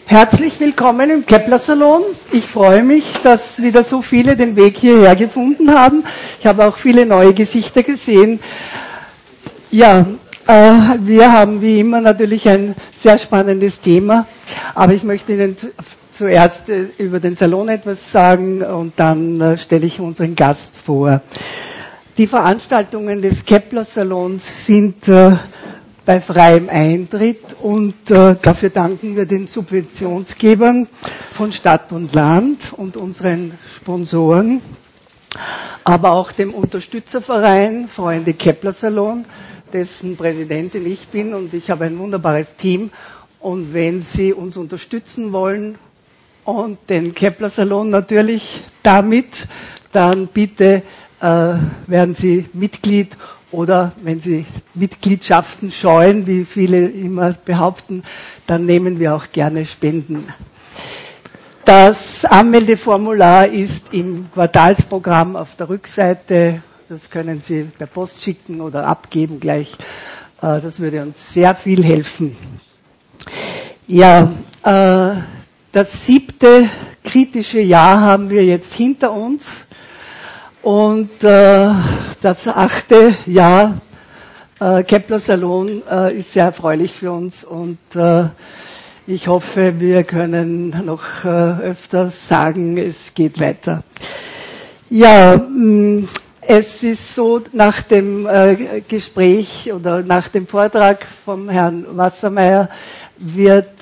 Herzlich willkommen im Kepler-Salon. Ich freue mich, dass wieder so viele den Weg hierher gefunden haben. Ich habe auch viele neue Gesichter gesehen. Ja, wir haben wie immer natürlich ein sehr spannendes Thema, aber ich möchte Ihnen zuerst über den Salon etwas sagen und dann stelle ich unseren Gast vor. Die Veranstaltungen des Kepler-Salons sind bei freiem Eintritt und dafür danken wir den Subventionsgebern von Stadt und Land und unseren Sponsoren, aber auch dem Unterstützerverein Freunde Kepler-Salon, dessen Präsidentin ich bin, und ich habe ein wunderbares Team. Und wenn Sie uns unterstützen wollen und den Kepler-Salon natürlich damit, dann bitte werden Sie Mitglied, oder wenn Sie Mitgliedschaften scheuen, wie viele immer behaupten, dann nehmen wir auch gerne Spenden. Das Anmeldeformular ist im Quartalsprogramm auf der Rückseite. Das können Sie per Post schicken oder abgeben gleich. Das würde uns sehr viel helfen. Ja, das 7. kritische Jahr haben wir jetzt hinter uns. Und das 8. Jahr Kepler-Salon ist sehr erfreulich für uns und ich hoffe, wir können noch öfter sagen, es geht weiter. Ja, es ist so, nach dem Gespräch oder nach dem Vortrag vom Herrn Wassermeier wird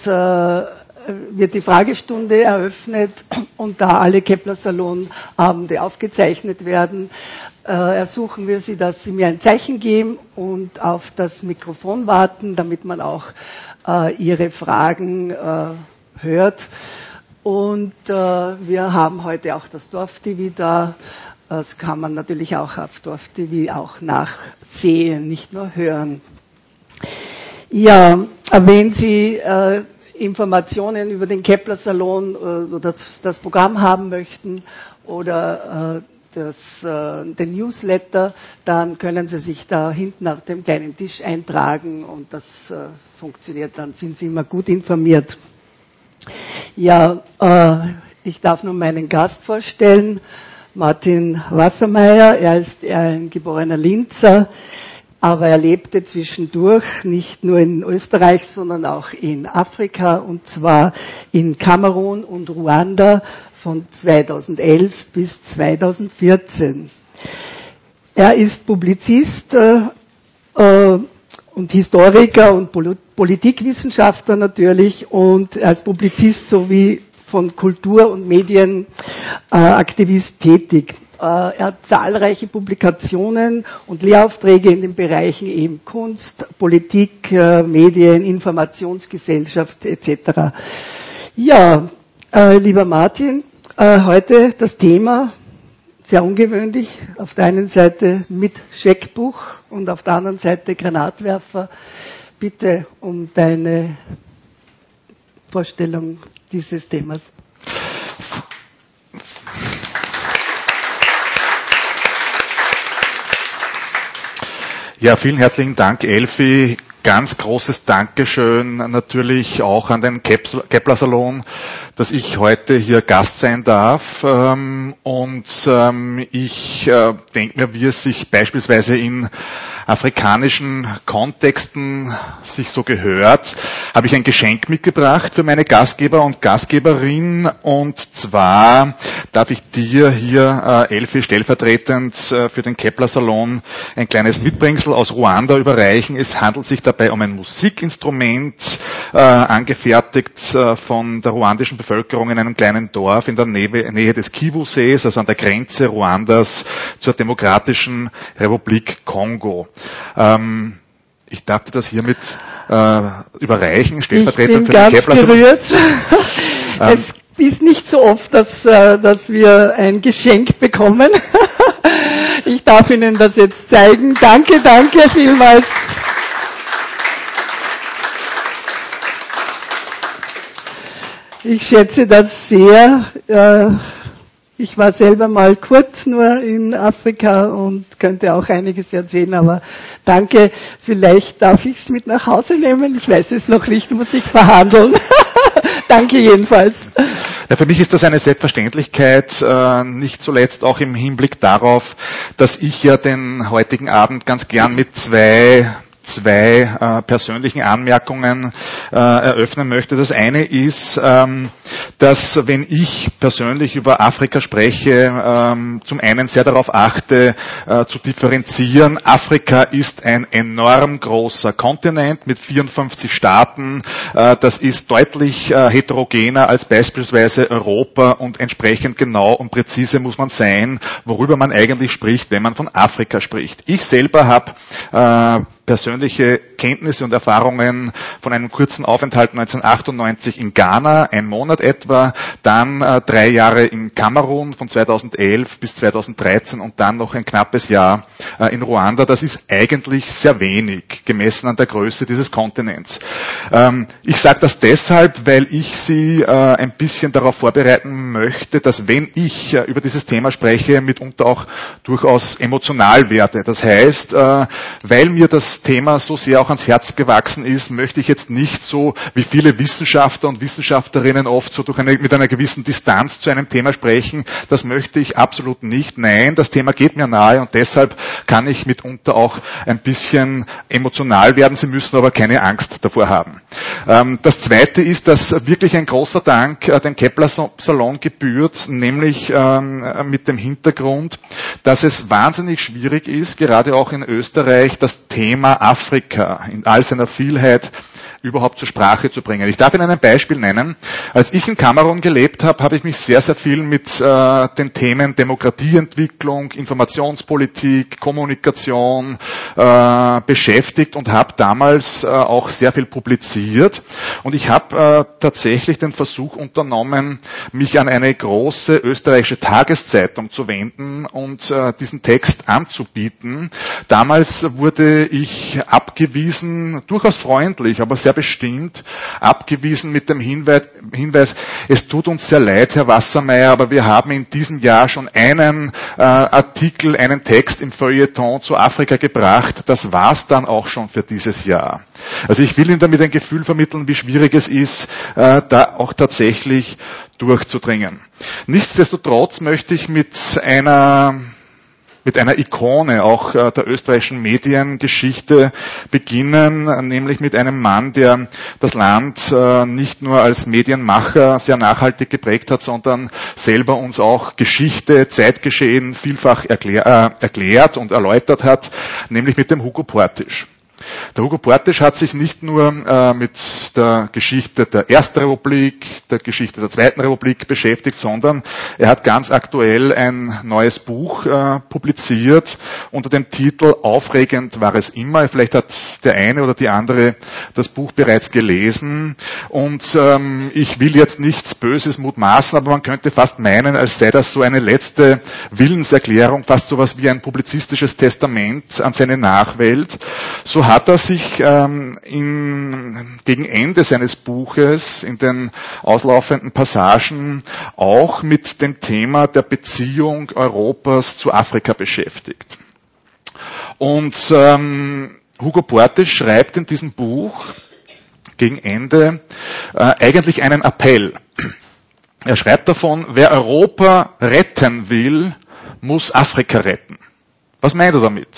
die Fragestunde eröffnet und da alle Kepler-Salon-Abende aufgezeichnet werden, ersuchen wir Sie, dass Sie mir ein Zeichen geben und auf das Mikrofon warten, damit man auch Ihre Fragen hört. Und wir haben heute auch das Dorf-TV da. Das kann man natürlich auch auf Dorf-TV auch nachsehen, nicht nur hören. Ja, wenn Sie Informationen über den Kepler-Salon oder das Programm haben möchten oder den Newsletter, dann können Sie sich da hinten auf dem kleinen Tisch eintragen und das funktioniert, dann sind Sie immer gut informiert. Ja, ich darf nun meinen Gast vorstellen, Martin Wassermeier. Er ist ein geborener Linzer, aber er lebte zwischendurch nicht nur in Österreich, sondern auch in Afrika, und zwar in Kamerun und Ruanda von 2011 bis 2014. Er ist Publizist und Historiker und Politikwissenschaftler natürlich und als Publizist sowie von Kultur- und Medienaktivist tätig. Er hat zahlreiche Publikationen und Lehraufträge in den Bereichen eben Kunst, Politik, Medien, Informationsgesellschaft etc. Ja, lieber Martin, heute das Thema, sehr ungewöhnlich, auf der einen Seite mit Scheckbuch und auf der anderen Seite Granatwerfer. Bitte um deine Vorstellung dieses Themas. Ja, vielen herzlichen Dank, Elfi. Ganz großes Dankeschön natürlich auch an den Kepler-Salon, dass ich heute hier Gast sein darf. Ich denke mir, wie es sich beispielsweise in afrikanischen Kontexten sich so gehört, habe ich ein Geschenk mitgebracht für meine Gastgeber und Gastgeberin, und zwar darf ich dir hier, Elfi, stellvertretend für den Kepler-Salon ein kleines Mitbringsel aus Ruanda überreichen. Es handelt sich dabei um ein Musikinstrument, angefertigt von der ruandischen Bevölkerung in einem kleinen Dorf in der Nähe des Kivu-Sees, also an der Grenze Ruandas zur Demokratischen Republik Kongo. Ich darf dir das hiermit überreichen, stellvertretend für den Kepler-Salon. Ich bin ganz gerührt. Es ist nicht so oft, dass wir ein Geschenk bekommen. Ich darf Ihnen das jetzt zeigen. Danke vielmals. Ich schätze das sehr. Ich war selber mal kurz nur in Afrika und könnte auch einiges erzählen, aber danke. Vielleicht darf ich es mit nach Hause nehmen. Ich weiß es noch nicht, muss ich verhandeln. Danke jedenfalls. Ja, für mich ist das eine Selbstverständlichkeit, nicht zuletzt auch im Hinblick darauf, dass ich ja den heutigen Abend ganz gern mit zwei persönlichen Anmerkungen eröffnen möchte. Das eine ist, dass wenn ich persönlich über Afrika spreche, zum einen sehr darauf achte, zu differenzieren. Afrika ist ein enorm großer Kontinent mit 54 Staaten. Das ist deutlich heterogener als beispielsweise Europa und entsprechend genau und präzise muss man sein, worüber man eigentlich spricht, wenn man von Afrika spricht. Ich selber habe persönliche Kenntnisse und Erfahrungen von einem kurzen Aufenthalt 1998 in Ghana, 1 Monat etwa, dann 3 Jahre in Kamerun von 2011 bis 2013 und dann noch ein knappes Jahr in Ruanda. Das ist eigentlich sehr wenig, gemessen an der Größe dieses Kontinents. Ich sage das deshalb, weil ich Sie ein bisschen darauf vorbereiten möchte, dass wenn ich über dieses Thema spreche, mitunter auch durchaus emotional werde. Das heißt, weil mir das Thema so sehr auch ans Herz gewachsen ist, möchte ich jetzt nicht so wie viele Wissenschaftler und Wissenschaftlerinnen oft so mit einer gewissen Distanz zu einem Thema sprechen. Das möchte ich absolut nicht. Nein, das Thema geht mir nahe und deshalb kann ich mitunter auch ein bisschen emotional werden. Sie müssen aber keine Angst davor haben. Das Zweite ist, dass wirklich ein großer Dank dem Kepler Salon gebührt, nämlich mit dem Hintergrund, dass es wahnsinnig schwierig ist, gerade auch in Österreich, das Thema Afrika in all seiner Vielheit überhaupt zur Sprache zu bringen. Ich darf Ihnen ein Beispiel nennen. Als ich in Kamerun gelebt habe, habe ich mich sehr, sehr viel mit den Themen Demokratieentwicklung, Informationspolitik, Kommunikation beschäftigt und habe damals auch sehr viel publiziert. Und ich habe tatsächlich den Versuch unternommen, mich an eine große österreichische Tageszeitung zu wenden und diesen Text anzubieten. Damals wurde ich abgewiesen, durchaus freundlich, aber sehr bestimmt abgewiesen mit dem Hinweis, es tut uns sehr leid, Herr Wassermeier, aber wir haben in diesem Jahr schon einen Artikel, einen Text im Feuilleton zu Afrika gebracht. Das war's dann auch schon für dieses Jahr. Also ich will Ihnen damit ein Gefühl vermitteln, wie schwierig es ist, da auch tatsächlich durchzudringen. Nichtsdestotrotz möchte ich mit einer Ikone auch der österreichischen Mediengeschichte beginnen, nämlich mit einem Mann, der das Land nicht nur als Medienmacher sehr nachhaltig geprägt hat, sondern selber uns auch Geschichte, Zeitgeschehen vielfach erklärt und erläutert hat, nämlich mit dem Hugo Portisch. Der Hugo Portisch hat sich nicht nur mit der Geschichte der Ersten Republik, der Geschichte der Zweiten Republik beschäftigt, sondern er hat ganz aktuell ein neues Buch publiziert unter dem Titel Aufregend war es immer. Vielleicht hat der eine oder die andere das Buch bereits gelesen und ich will jetzt nichts Böses mutmaßen, aber man könnte fast meinen, als sei das so eine letzte Willenserklärung, fast so was wie ein publizistisches Testament an seine Nachwelt. So hat er sich gegen Ende seines Buches in den auslaufenden Passagen auch mit dem Thema der Beziehung Europas zu Afrika beschäftigt. Und Hugo Portisch schreibt in diesem Buch gegen Ende eigentlich einen Appell. Er schreibt davon, wer Europa retten will, muss Afrika retten. Was meint er damit?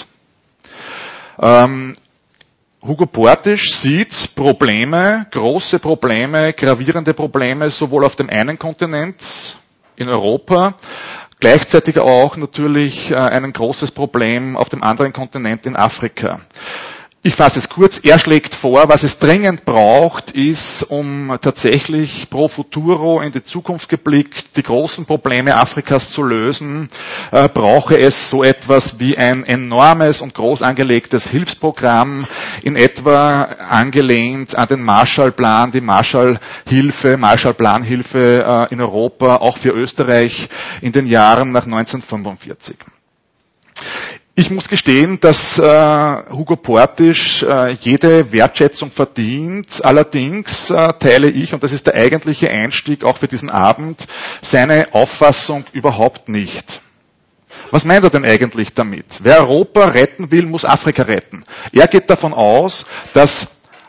Hugo Portisch sieht Probleme, große Probleme, gravierende Probleme, sowohl auf dem einen Kontinent, in Europa, gleichzeitig auch natürlich ein großes Problem auf dem anderen Kontinent in Afrika. Ich fasse es kurz. Er schlägt vor, was es dringend braucht, ist, um tatsächlich pro futuro in die Zukunft geblickt die großen Probleme Afrikas zu lösen, brauche es so etwas wie ein enormes und groß angelegtes Hilfsprogramm, in etwa angelehnt an den Marshallplan, die Marshallplanhilfe in Europa, auch für Österreich in den Jahren nach 1945. Ich muss gestehen, dass Hugo Portisch jede Wertschätzung verdient. Allerdings teile ich, und das ist der eigentliche Einstieg auch für diesen Abend, seine Auffassung überhaupt nicht. Was meint er denn eigentlich damit? Wer Europa retten will, muss Afrika retten. Er geht davon aus, dass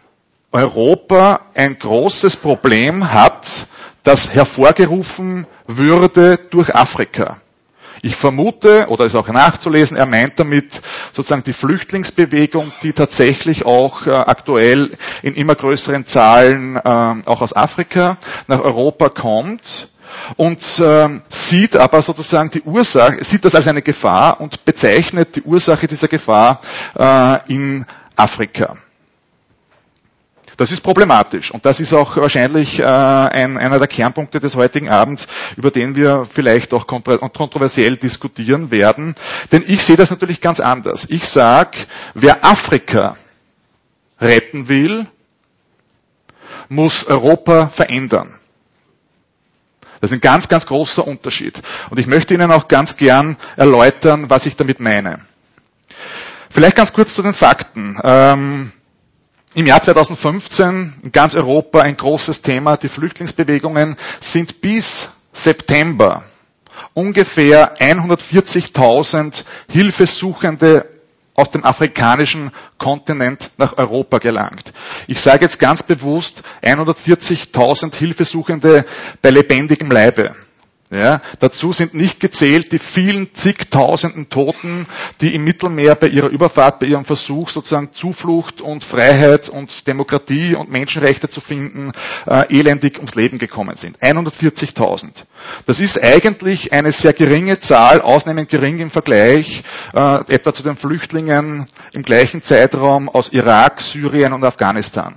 Europa ein großes Problem hat, das hervorgerufen würde durch Afrika. Ich vermute, oder ist auch nachzulesen, er meint damit sozusagen die Flüchtlingsbewegung, die tatsächlich auch aktuell in immer größeren Zahlen auch aus Afrika nach Europa kommt und sieht aber sozusagen die Ursache, sieht das als eine Gefahr und bezeichnet die Ursache dieser Gefahr in Afrika. Das ist problematisch und das ist auch wahrscheinlich einer der Kernpunkte des heutigen Abends, über den wir vielleicht auch kontroversiell diskutieren werden. Denn ich sehe das natürlich ganz anders. Ich sage, wer Afrika retten will, muss Europa verändern. Das ist ein ganz, ganz großer Unterschied. Und ich möchte Ihnen auch ganz gern erläutern, was ich damit meine. Vielleicht ganz kurz zu den Fakten. Im Jahr 2015 in ganz Europa ein großes Thema. Die Flüchtlingsbewegungen sind bis September ungefähr 140.000 Hilfesuchende aus dem afrikanischen Kontinent nach Europa gelangt. Ich sage jetzt ganz bewusst 140.000 Hilfesuchende bei lebendigem Leibe. Ja, dazu sind nicht gezählt die vielen zigtausenden Toten, die im Mittelmeer bei ihrer Überfahrt, bei ihrem Versuch sozusagen Zuflucht und Freiheit und Demokratie und Menschenrechte zu finden, elendig ums Leben gekommen sind. 140.000. Das ist eigentlich eine sehr geringe Zahl, ausnehmend gering im Vergleich etwa zu den Flüchtlingen im gleichen Zeitraum aus Irak, Syrien und Afghanistan.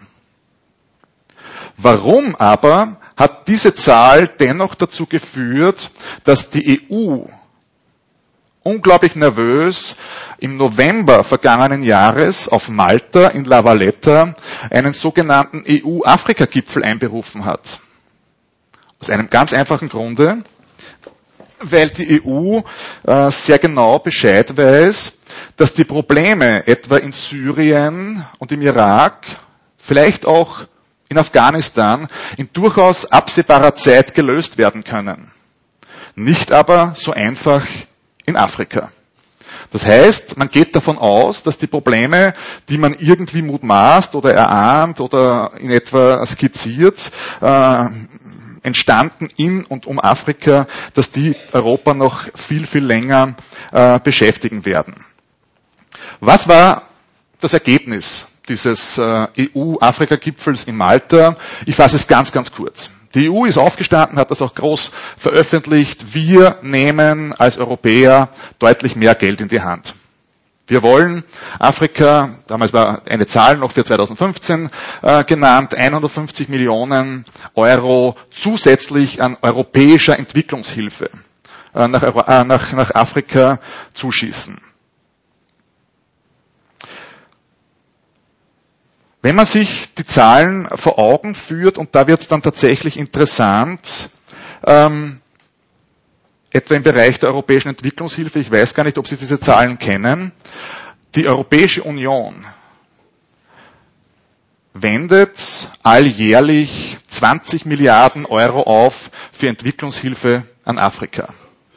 Warum aber hat diese Zahl dennoch dazu geführt, dass die EU unglaublich nervös im November vergangenen Jahres auf Malta in La Valletta einen sogenannten EU-Afrika-Gipfel einberufen hat? Aus einem ganz einfachen Grunde, weil die EU sehr genau Bescheid weiß, dass die Probleme etwa in Syrien und im Irak, vielleicht auch in Afghanistan in durchaus absehbarer Zeit gelöst werden können. Nicht aber so einfach in Afrika. Das heißt, man geht davon aus, dass die Probleme, die man irgendwie mutmaßt oder erahnt oder in etwa skizziert, entstanden in und um Afrika, dass die Europa noch viel, viel länger beschäftigen werden. Was war das Ergebnis dieses EU-Afrika-Gipfels in Malta? Ich fasse es ganz, ganz kurz. Die EU ist aufgestanden, hat das auch groß veröffentlicht. Wir nehmen als Europäer deutlich mehr Geld in die Hand. Wir wollen Afrika, damals war eine Zahl noch für 2015 genannt, 150 Millionen Euro zusätzlich an europäischer Entwicklungshilfe nach Afrika zuschießen. Wenn man sich die Zahlen vor Augen führt, und da wird es dann tatsächlich interessant, etwa im Bereich der europäischen Entwicklungshilfe, ich weiß gar nicht, ob Sie diese Zahlen kennen, die Europäische Union wendet alljährlich 20 Milliarden Euro auf für Entwicklungshilfe an Afrika.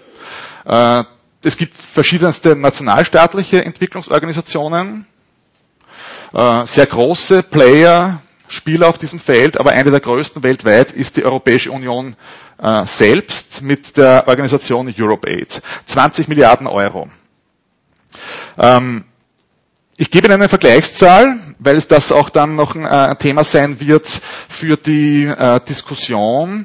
Es gibt verschiedenste nationalstaatliche Entwicklungsorganisationen, sehr große Player, Spieler auf diesem Feld, aber eine der größten weltweit ist die Europäische Union selbst mit der Organisation EuropeAid. 20 Milliarden Euro. Ich gebe Ihnen eine Vergleichszahl, weil es das auch dann noch ein Thema sein wird für die Diskussion.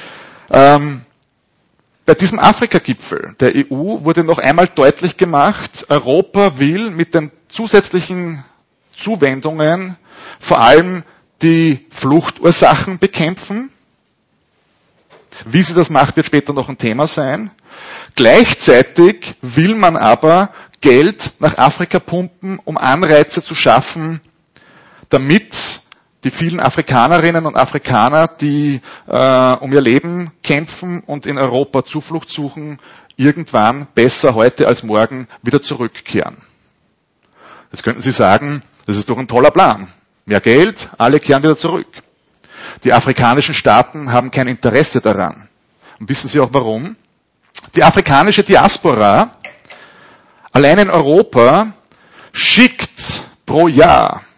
Bei diesem Afrika-Gipfel der EU wurde noch einmal deutlich gemacht, Europa will mit den zusätzlichen Zuwendungen vor allem die Fluchtursachen bekämpfen. Wie sie das macht, wird später noch ein Thema sein. Gleichzeitig will man aber Geld nach Afrika pumpen, um Anreize zu schaffen, damit die vielen Afrikanerinnen und Afrikaner, die um ihr Leben kämpfen und in Europa Zuflucht suchen, irgendwann besser heute als morgen wieder zurückkehren. Jetzt könnten Sie sagen, das ist doch ein toller Plan. Mehr Geld, alle kehren wieder zurück. Die afrikanischen Staaten haben kein Interesse daran. Und wissen Sie auch warum? Die afrikanische Diaspora allein in Europa schickt pro Jahr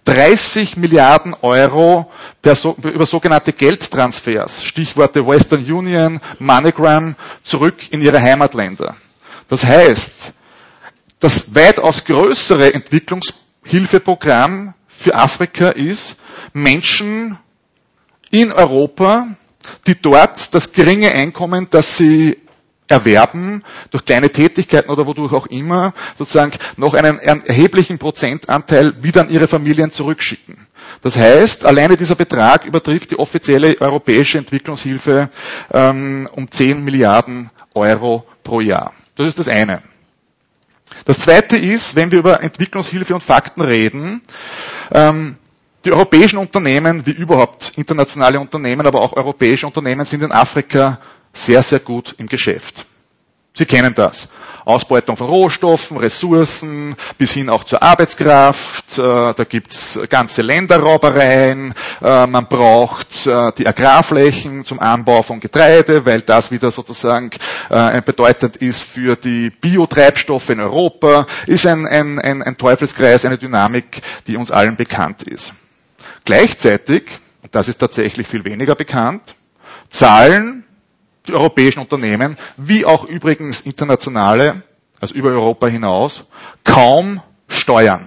30 Milliarden Euro über sogenannte Geldtransfers, Stichworte Western Union, MoneyGram, zurück in ihre Heimatländer. Das heißt, das weitaus größere Entwicklungshilfeprogramm für Afrika ist, Menschen in Europa, die dort das geringe Einkommen, das sie erwerben, durch kleine Tätigkeiten oder wodurch auch immer, sozusagen noch einen erheblichen Prozentanteil wieder an ihre Familien zurückschicken. Das heißt, alleine dieser Betrag übertrifft die offizielle europäische Entwicklungshilfe um 10 Milliarden Euro pro Jahr. Das ist das eine. Das zweite ist, wenn wir über Entwicklungshilfe und Fakten reden, die europäischen Unternehmen, wie überhaupt internationale Unternehmen, aber auch europäische Unternehmen sind in Afrika sehr, sehr gut im Geschäft. Sie kennen das. Ausbeutung von Rohstoffen, Ressourcen, bis hin auch zur Arbeitskraft. Da gibt's ganze Länderraubereien. Man braucht die Agrarflächen zum Anbau von Getreide, weil das wieder sozusagen bedeutend ist für die Biotreibstoffe in Europa. Ist ein Teufelskreis, eine Dynamik, die uns allen bekannt ist. Gleichzeitig, und das ist tatsächlich viel weniger bekannt, zahlen die europäischen Unternehmen, wie auch übrigens internationale, also über Europa hinaus, kaum Steuern.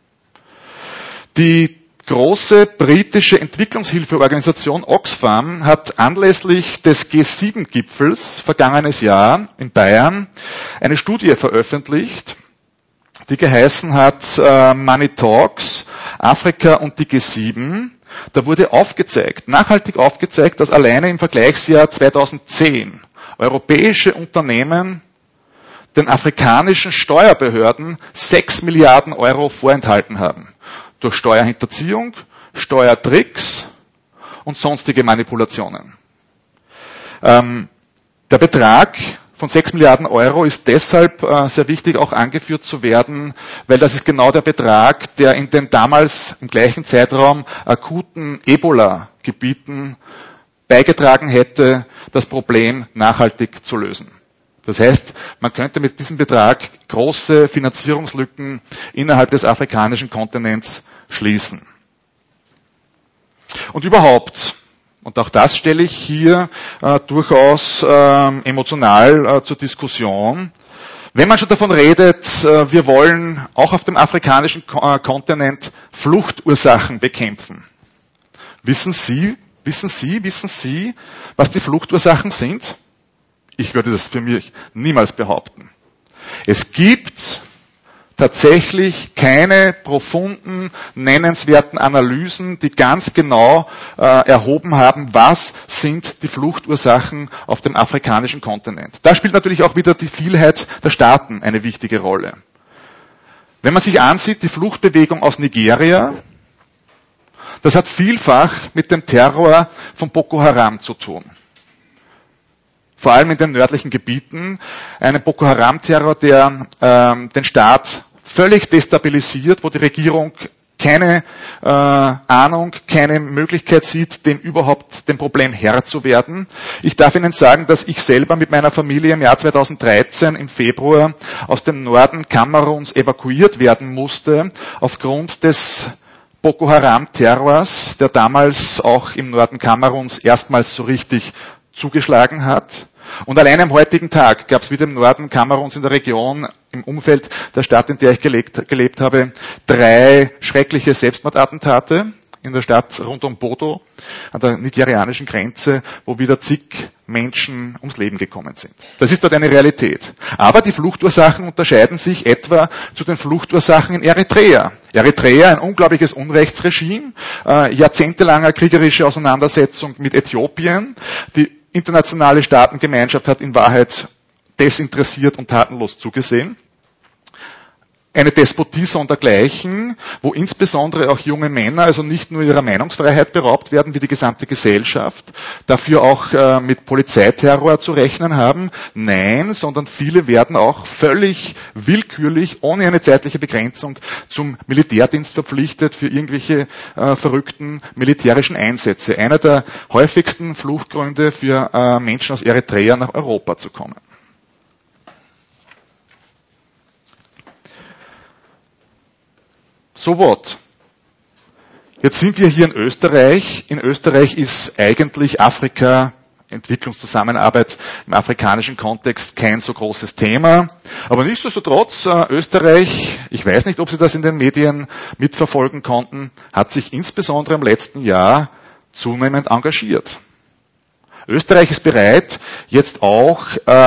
Die große britische Entwicklungshilfeorganisation Oxfam hat anlässlich des G7-Gipfels vergangenes Jahr in Bayern eine Studie veröffentlicht, die geheißen hat Money Talks, Afrika und die G7. Da wurde aufgezeigt, nachhaltig aufgezeigt, dass alleine im Vergleichsjahr 2010 europäische Unternehmen den afrikanischen Steuerbehörden 6 Milliarden Euro vorenthalten haben. Durch Steuerhinterziehung, Steuertricks und sonstige Manipulationen. Der Betrag von 6 Milliarden Euro ist deshalb sehr wichtig, auch angeführt zu werden, weil das ist genau der Betrag, der in den damals im gleichen Zeitraum akuten Ebola-Gebieten beigetragen hätte, das Problem nachhaltig zu lösen. Das heißt, man könnte mit diesem Betrag große Finanzierungslücken innerhalb des afrikanischen Kontinents schließen. Und überhaupt, und auch das stelle ich hier durchaus emotional zur Diskussion. Wenn man schon davon redet, wir wollen auch auf dem afrikanischen Kontinent Fluchtursachen bekämpfen. Wissen Sie, was die Fluchtursachen sind? Ich würde das für mich niemals behaupten. Es gibt tatsächlich keine profunden, nennenswerten Analysen, die ganz genau erhoben haben, was sind die Fluchtursachen auf dem afrikanischen Kontinent. Da spielt natürlich auch wieder die Vielheit der Staaten eine wichtige Rolle. Wenn man sich ansieht, die Fluchtbewegung aus Nigeria, das hat vielfach mit dem Terror von Boko Haram zu tun. Vor allem in den nördlichen Gebieten, einen Boko Haram-Terror, der den Staat völlig destabilisiert, wo die Regierung keine Ahnung, keine Möglichkeit sieht, dem Problem Herr zu werden. Ich darf Ihnen sagen, dass ich selber mit meiner Familie im Jahr 2013 im Februar aus dem Norden Kameruns evakuiert werden musste, aufgrund des Boko Haram-Terrors, der damals auch im Norden Kameruns erstmals so richtig zugeschlagen hat. Und allein am heutigen Tag gab es wieder im Norden Kameruns in der Region, im Umfeld der Stadt, in der ich gelebt habe, 3 schreckliche Selbstmordattentate in der Stadt rund um Bodo, an der nigerianischen Grenze, wo wieder zig Menschen ums Leben gekommen sind. Das ist dort eine Realität. Aber die Fluchtursachen unterscheiden sich etwa zu den Fluchtursachen in Eritrea. Eritrea, ein unglaubliches Unrechtsregime, jahrzehntelanger kriegerische Auseinandersetzung mit Äthiopien. Die internationale Staatengemeinschaft hat in Wahrheit desinteressiert und tatenlos zugesehen. Eine Despotie sondergleichen, wo insbesondere auch junge Männer, also nicht nur ihrer Meinungsfreiheit beraubt werden, wie die gesamte Gesellschaft, dafür auch mit Polizeiterror zu rechnen haben. Nein, sondern viele werden auch völlig willkürlich, ohne eine zeitliche Begrenzung, zum Militärdienst verpflichtet für irgendwelche verrückten militärischen Einsätze. Einer der häufigsten Fluchtgründe für Menschen aus Eritrea nach Europa zu kommen. So what? Jetzt sind wir hier in Österreich. In Österreich ist eigentlich Afrika, Entwicklungszusammenarbeit im afrikanischen Kontext kein so großes Thema. Aber nichtsdestotrotz, Österreich, ich weiß nicht, ob Sie das in den Medien mitverfolgen konnten, hat sich insbesondere im letzten Jahr zunehmend engagiert. Österreich ist bereit, jetzt auch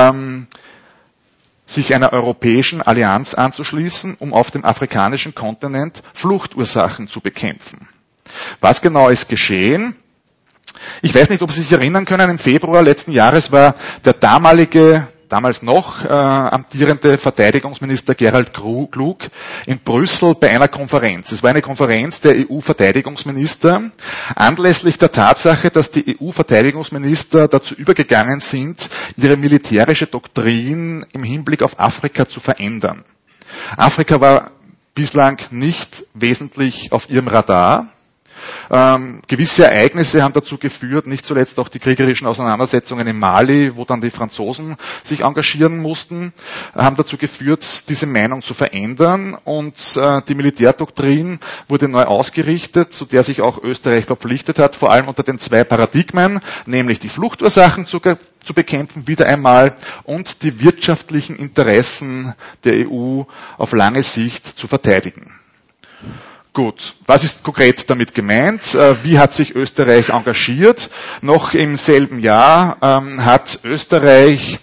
sich einer europäischen Allianz anzuschließen, um auf dem afrikanischen Kontinent Fluchtursachen zu bekämpfen. Was genau ist geschehen? Ich weiß nicht, ob Sie sich erinnern können, im Februar letzten Jahres war der damalige, damals noch amtierende Verteidigungsminister Gerald Klug in Brüssel bei einer Konferenz. Es war eine Konferenz der EU-Verteidigungsminister, anlässlich der Tatsache, dass die EU-Verteidigungsminister dazu übergegangen sind, ihre militärische Doktrin im Hinblick auf Afrika zu verändern. Afrika war bislang nicht wesentlich auf ihrem Radar. Gewisse Ereignisse haben dazu geführt, nicht zuletzt auch die kriegerischen Auseinandersetzungen in Mali, wo dann die Franzosen sich engagieren mussten, haben dazu geführt, diese Meinung zu verändern, und die Militärdoktrin wurde neu ausgerichtet, zu der sich auch Österreich verpflichtet hat, vor allem unter den zwei Paradigmen, nämlich die Fluchtursachen zu bekämpfen, wieder einmal, und die wirtschaftlichen Interessen der EU auf lange Sicht zu verteidigen. Gut, was ist konkret damit gemeint? Wie hat sich Österreich engagiert? Noch im selben Jahr hat Österreich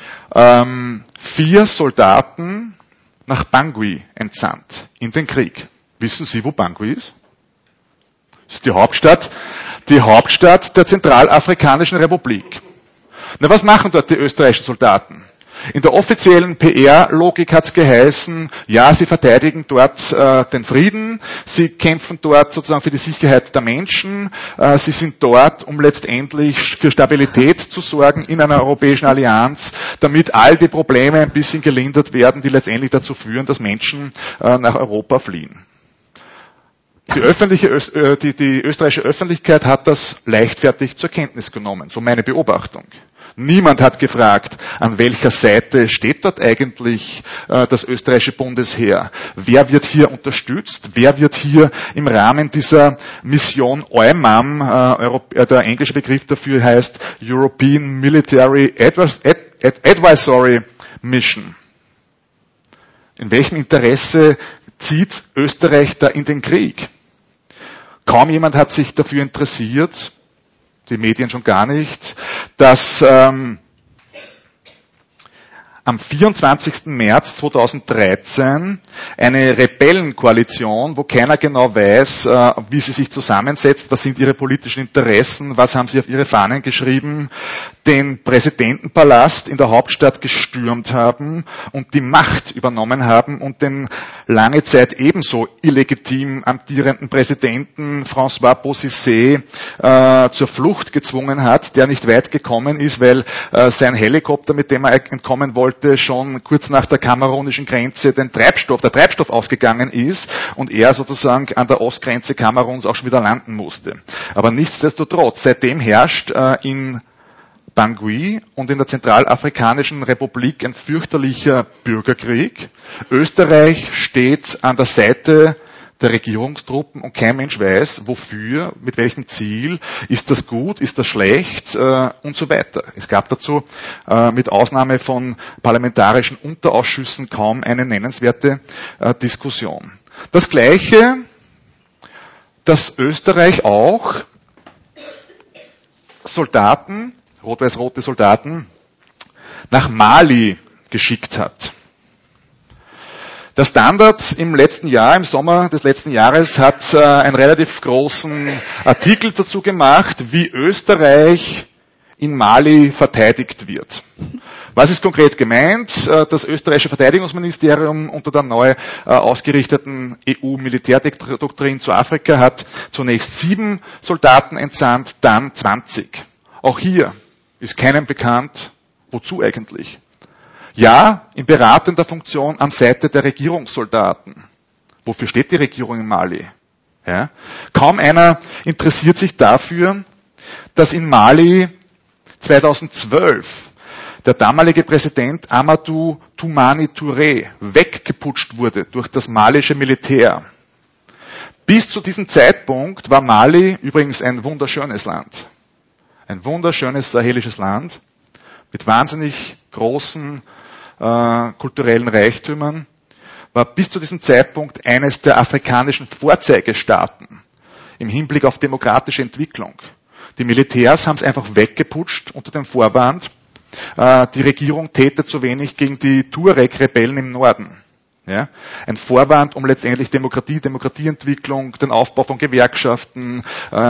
4 Soldaten nach Bangui entsandt, in den Krieg. Wissen Sie, wo Bangui ist? Das ist die Hauptstadt der Zentralafrikanischen Republik. Na, was machen dort die österreichischen Soldaten? In der offiziellen PR-Logik hat es geheißen, ja, sie verteidigen dort den Frieden, sie kämpfen dort sozusagen für die Sicherheit der Menschen, sie sind dort, um letztendlich für Stabilität zu sorgen in einer europäischen Allianz, damit all die Probleme ein bisschen gelindert werden, die letztendlich dazu führen, dass Menschen nach Europa fliehen. Die österreichische Öffentlichkeit hat das leichtfertig zur Kenntnis genommen, so meine Beobachtung. Niemand hat gefragt, an welcher Seite steht dort eigentlich das österreichische Bundesheer? Wer wird hier unterstützt? Wer wird hier im Rahmen dieser Mission EUMAM, der englische Begriff dafür heißt European Military Advisory Mission? In welchem Interesse zieht Österreich da in den Krieg? Kaum jemand hat sich dafür interessiert, die Medien schon gar nicht, dass am 24. März 2013 eine Rebellenkoalition, wo keiner genau weiß, wie sie sich zusammensetzt, was sind ihre politischen Interessen, was haben sie auf ihre Fahnen geschrieben, den Präsidentenpalast in der Hauptstadt gestürmt haben und die Macht übernommen haben und den lange Zeit ebenso illegitim amtierenden Präsidenten François Bozizé zur Flucht gezwungen hat, der nicht weit gekommen ist, weil sein Helikopter, mit dem er entkommen wollte, schon kurz nach der kamerunischen Grenze der Treibstoff ausgegangen ist und er sozusagen an der Ostgrenze Kameruns auch schon wieder landen musste. Aber nichtsdestotrotz, seitdem herrscht in Bangui und in der Zentralafrikanischen Republik ein fürchterlicher Bürgerkrieg. Österreich steht an der Seite der Regierungstruppen und kein Mensch weiß, wofür, mit welchem Ziel, ist das gut, ist das schlecht und so weiter. Es gab dazu mit Ausnahme von parlamentarischen Unterausschüssen kaum eine nennenswerte Diskussion. Das Gleiche, dass Österreich auch Soldaten, rot-weiß-rote Soldaten, nach Mali geschickt hat. Der Standard im letzten Jahr, im Sommer des letzten Jahres, hat einen relativ großen Artikel dazu gemacht, wie Österreich in Mali verteidigt wird. Was ist konkret gemeint? Das österreichische Verteidigungsministerium unter der neu ausgerichteten EU-Militärdoktrin zu Afrika hat zunächst 7 Soldaten entsandt, dann 20. Auch hier ist keinem bekannt, wozu eigentlich. Ja, in beratender Funktion an Seite der Regierungssoldaten. Wofür steht die Regierung in Mali? Ja? Kaum einer interessiert sich dafür, dass in Mali 2012 der damalige Präsident Amadou Toumani Touré weggeputscht wurde durch das malische Militär. Bis zu diesem Zeitpunkt war Mali übrigens ein wunderschönes Land. Ein wunderschönes sahelisches Land mit wahnsinnig großen kulturellen Reichtümern, war bis zu diesem Zeitpunkt eines der afrikanischen Vorzeigestaaten im Hinblick auf demokratische Entwicklung. Die Militärs haben es einfach weggeputscht unter dem Vorwand, die Regierung täte zu wenig gegen die Tuareg-Rebellen im Norden. Ja, ein Vorwand, um letztendlich Demokratieentwicklung, den Aufbau von Gewerkschaften,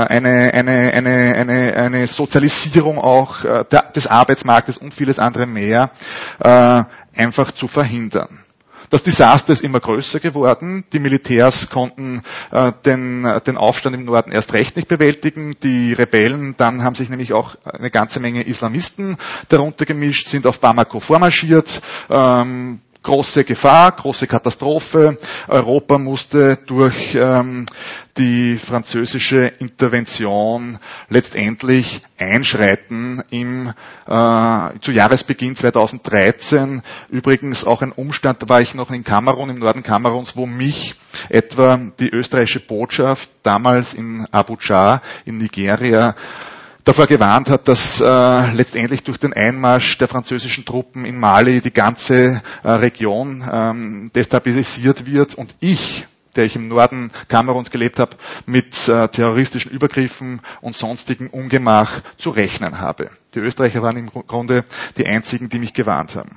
eine Sozialisierung auch des Arbeitsmarktes und vieles andere mehr einfach zu verhindern. Das Desaster ist immer größer geworden. Die Militärs konnten den Aufstand im Norden erst recht nicht bewältigen. Die Rebellen, dann haben sich nämlich auch eine ganze Menge Islamisten darunter gemischt, sind auf Bamako vormarschiert. Große Gefahr, große Katastrophe. Europa musste durch die französische Intervention letztendlich einschreiten zu Jahresbeginn 2013. Übrigens auch ein Umstand, da war ich noch in Kamerun, im Norden Kameruns, wo mich etwa die österreichische Botschaft damals in Abuja in Nigeria davor gewarnt hat, dass letztendlich durch den Einmarsch der französischen Truppen in Mali die ganze Region destabilisiert wird und ich, der ich im Norden Kameruns gelebt habe, mit terroristischen Übergriffen und sonstigem Ungemach zu rechnen habe. Die Österreicher waren im Grunde die einzigen, die mich gewarnt haben.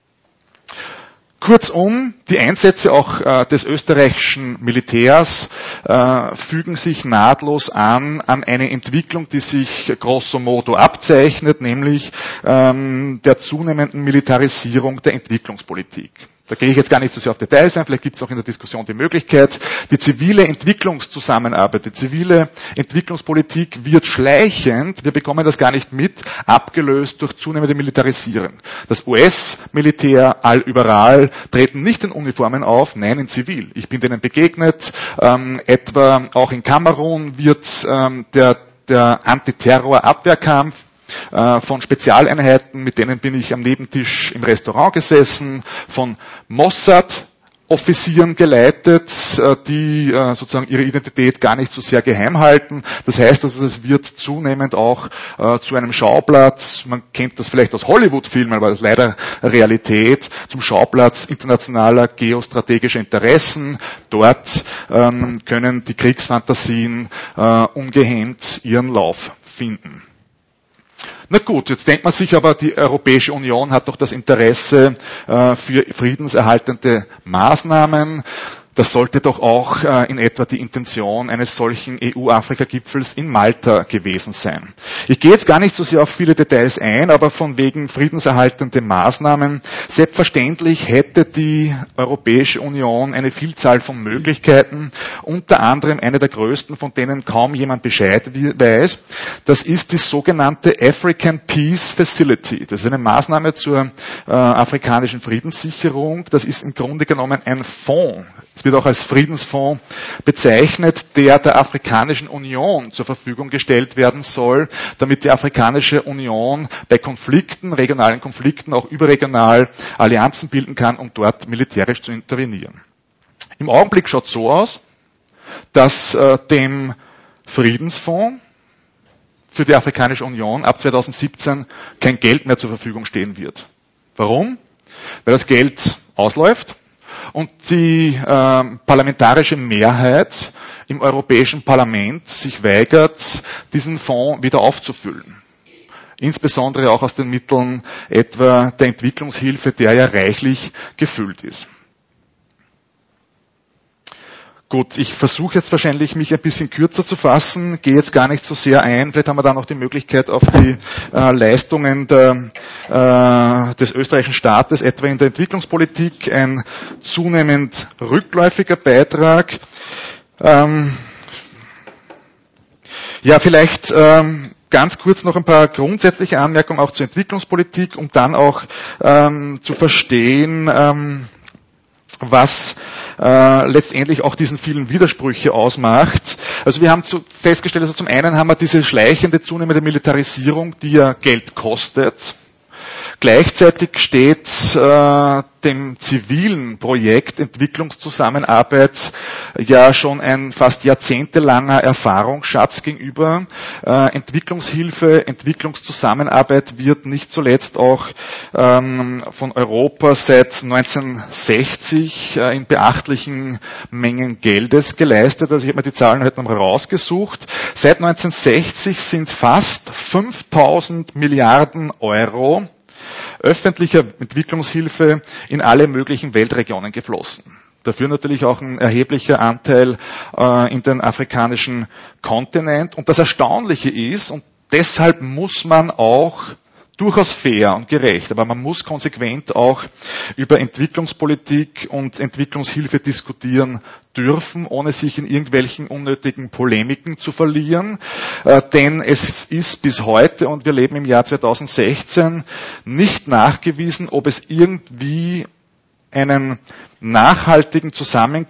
Kurzum, die Einsätze auch des österreichischen Militärs fügen sich nahtlos an eine Entwicklung, die sich grosso modo abzeichnet, nämlich der zunehmenden Militarisierung der Entwicklungspolitik. Da gehe ich jetzt gar nicht so sehr auf Details ein, vielleicht gibt es auch in der Diskussion die Möglichkeit. Die zivile Entwicklungszusammenarbeit, die zivile Entwicklungspolitik wird schleichend, wir bekommen das gar nicht mit, abgelöst durch zunehmende Militarisierung. Das US-Militär allüberall treten nicht in Uniformen auf, nein, in Zivil. Ich bin denen begegnet, etwa auch in Kamerun wird der Antiterror-Abwehrkampf von Spezialeinheiten, mit denen bin ich am Nebentisch im Restaurant gesessen, von Mossad-Offizieren geleitet, die sozusagen ihre Identität gar nicht so sehr geheim halten. Das heißt also, es wird zunehmend auch zu einem Schauplatz, man kennt das vielleicht aus Hollywood-Filmen, aber das ist leider Realität, zum Schauplatz internationaler geostrategischer Interessen. Dort können die Kriegsfantasien ungehemmt ihren Lauf finden. Na gut, jetzt denkt man sich aber, die Europäische Union hat doch das Interesse für friedenserhaltende Maßnahmen. Das sollte doch auch in etwa die Intention eines solchen EU-Afrika-Gipfels in Malta gewesen sein. Ich gehe jetzt gar nicht so sehr auf viele Details ein, aber von wegen friedenserhaltende Maßnahmen. Selbstverständlich hätte die Europäische Union eine Vielzahl von Möglichkeiten, unter anderem eine der größten, von denen kaum jemand Bescheid weiß. Das ist die sogenannte African Peace Facility. Das ist eine Maßnahme zur afrikanischen Friedenssicherung. Das ist im Grunde genommen ein Fonds. Es wird auch als Friedensfonds bezeichnet, der Afrikanischen Union zur Verfügung gestellt werden soll, damit die Afrikanische Union bei Konflikten, regionalen Konflikten, auch überregional Allianzen bilden kann, um dort militärisch zu intervenieren. Im Augenblick schaut es so aus, dass dem Friedensfonds für die Afrikanische Union ab 2017 kein Geld mehr zur Verfügung stehen wird. Warum? Weil das Geld ausläuft und die parlamentarische Mehrheit im Europäischen Parlament sich weigert, diesen Fonds wieder aufzufüllen. Insbesondere auch aus den Mitteln etwa der Entwicklungshilfe, der ja reichlich gefüllt ist. Gut, ich versuche jetzt wahrscheinlich, mich ein bisschen kürzer zu fassen, gehe jetzt gar nicht so sehr ein. Vielleicht haben wir da noch die Möglichkeit, auf die Leistungen des österreichischen Staates, etwa in der Entwicklungspolitik, ein zunehmend rückläufiger Beitrag. Vielleicht ganz kurz noch ein paar grundsätzliche Anmerkungen auch zur Entwicklungspolitik, um dann auch zu verstehen, was letztendlich auch diesen vielen Widersprüche ausmacht. Also wir haben festgestellt, also zum einen haben wir diese schleichende, zunehmende Militarisierung, die ja Geld kostet. Gleichzeitig steht dem zivilen Projekt Entwicklungszusammenarbeit ja schon ein fast jahrzehntelanger Erfahrungsschatz gegenüber. Entwicklungshilfe, Entwicklungszusammenarbeit wird nicht zuletzt auch von Europa seit 1960 in beachtlichen Mengen Geldes geleistet. Also ich habe mir die Zahlen heute mal rausgesucht. Seit 1960 sind fast 5000 Milliarden Euro öffentlicher Entwicklungshilfe in alle möglichen Weltregionen geflossen. Dafür natürlich auch ein erheblicher Anteil in den afrikanischen Kontinent. Und das Erstaunliche ist, und deshalb muss man auch durchaus fair und gerecht, aber man muss konsequent auch über Entwicklungspolitik und Entwicklungshilfe diskutieren dürfen, ohne sich in irgendwelchen unnötigen Polemiken zu verlieren. Denn es ist bis heute, und wir leben im Jahr 2016, nicht nachgewiesen, ob es irgendwie einen nachhaltigen Zusammenhang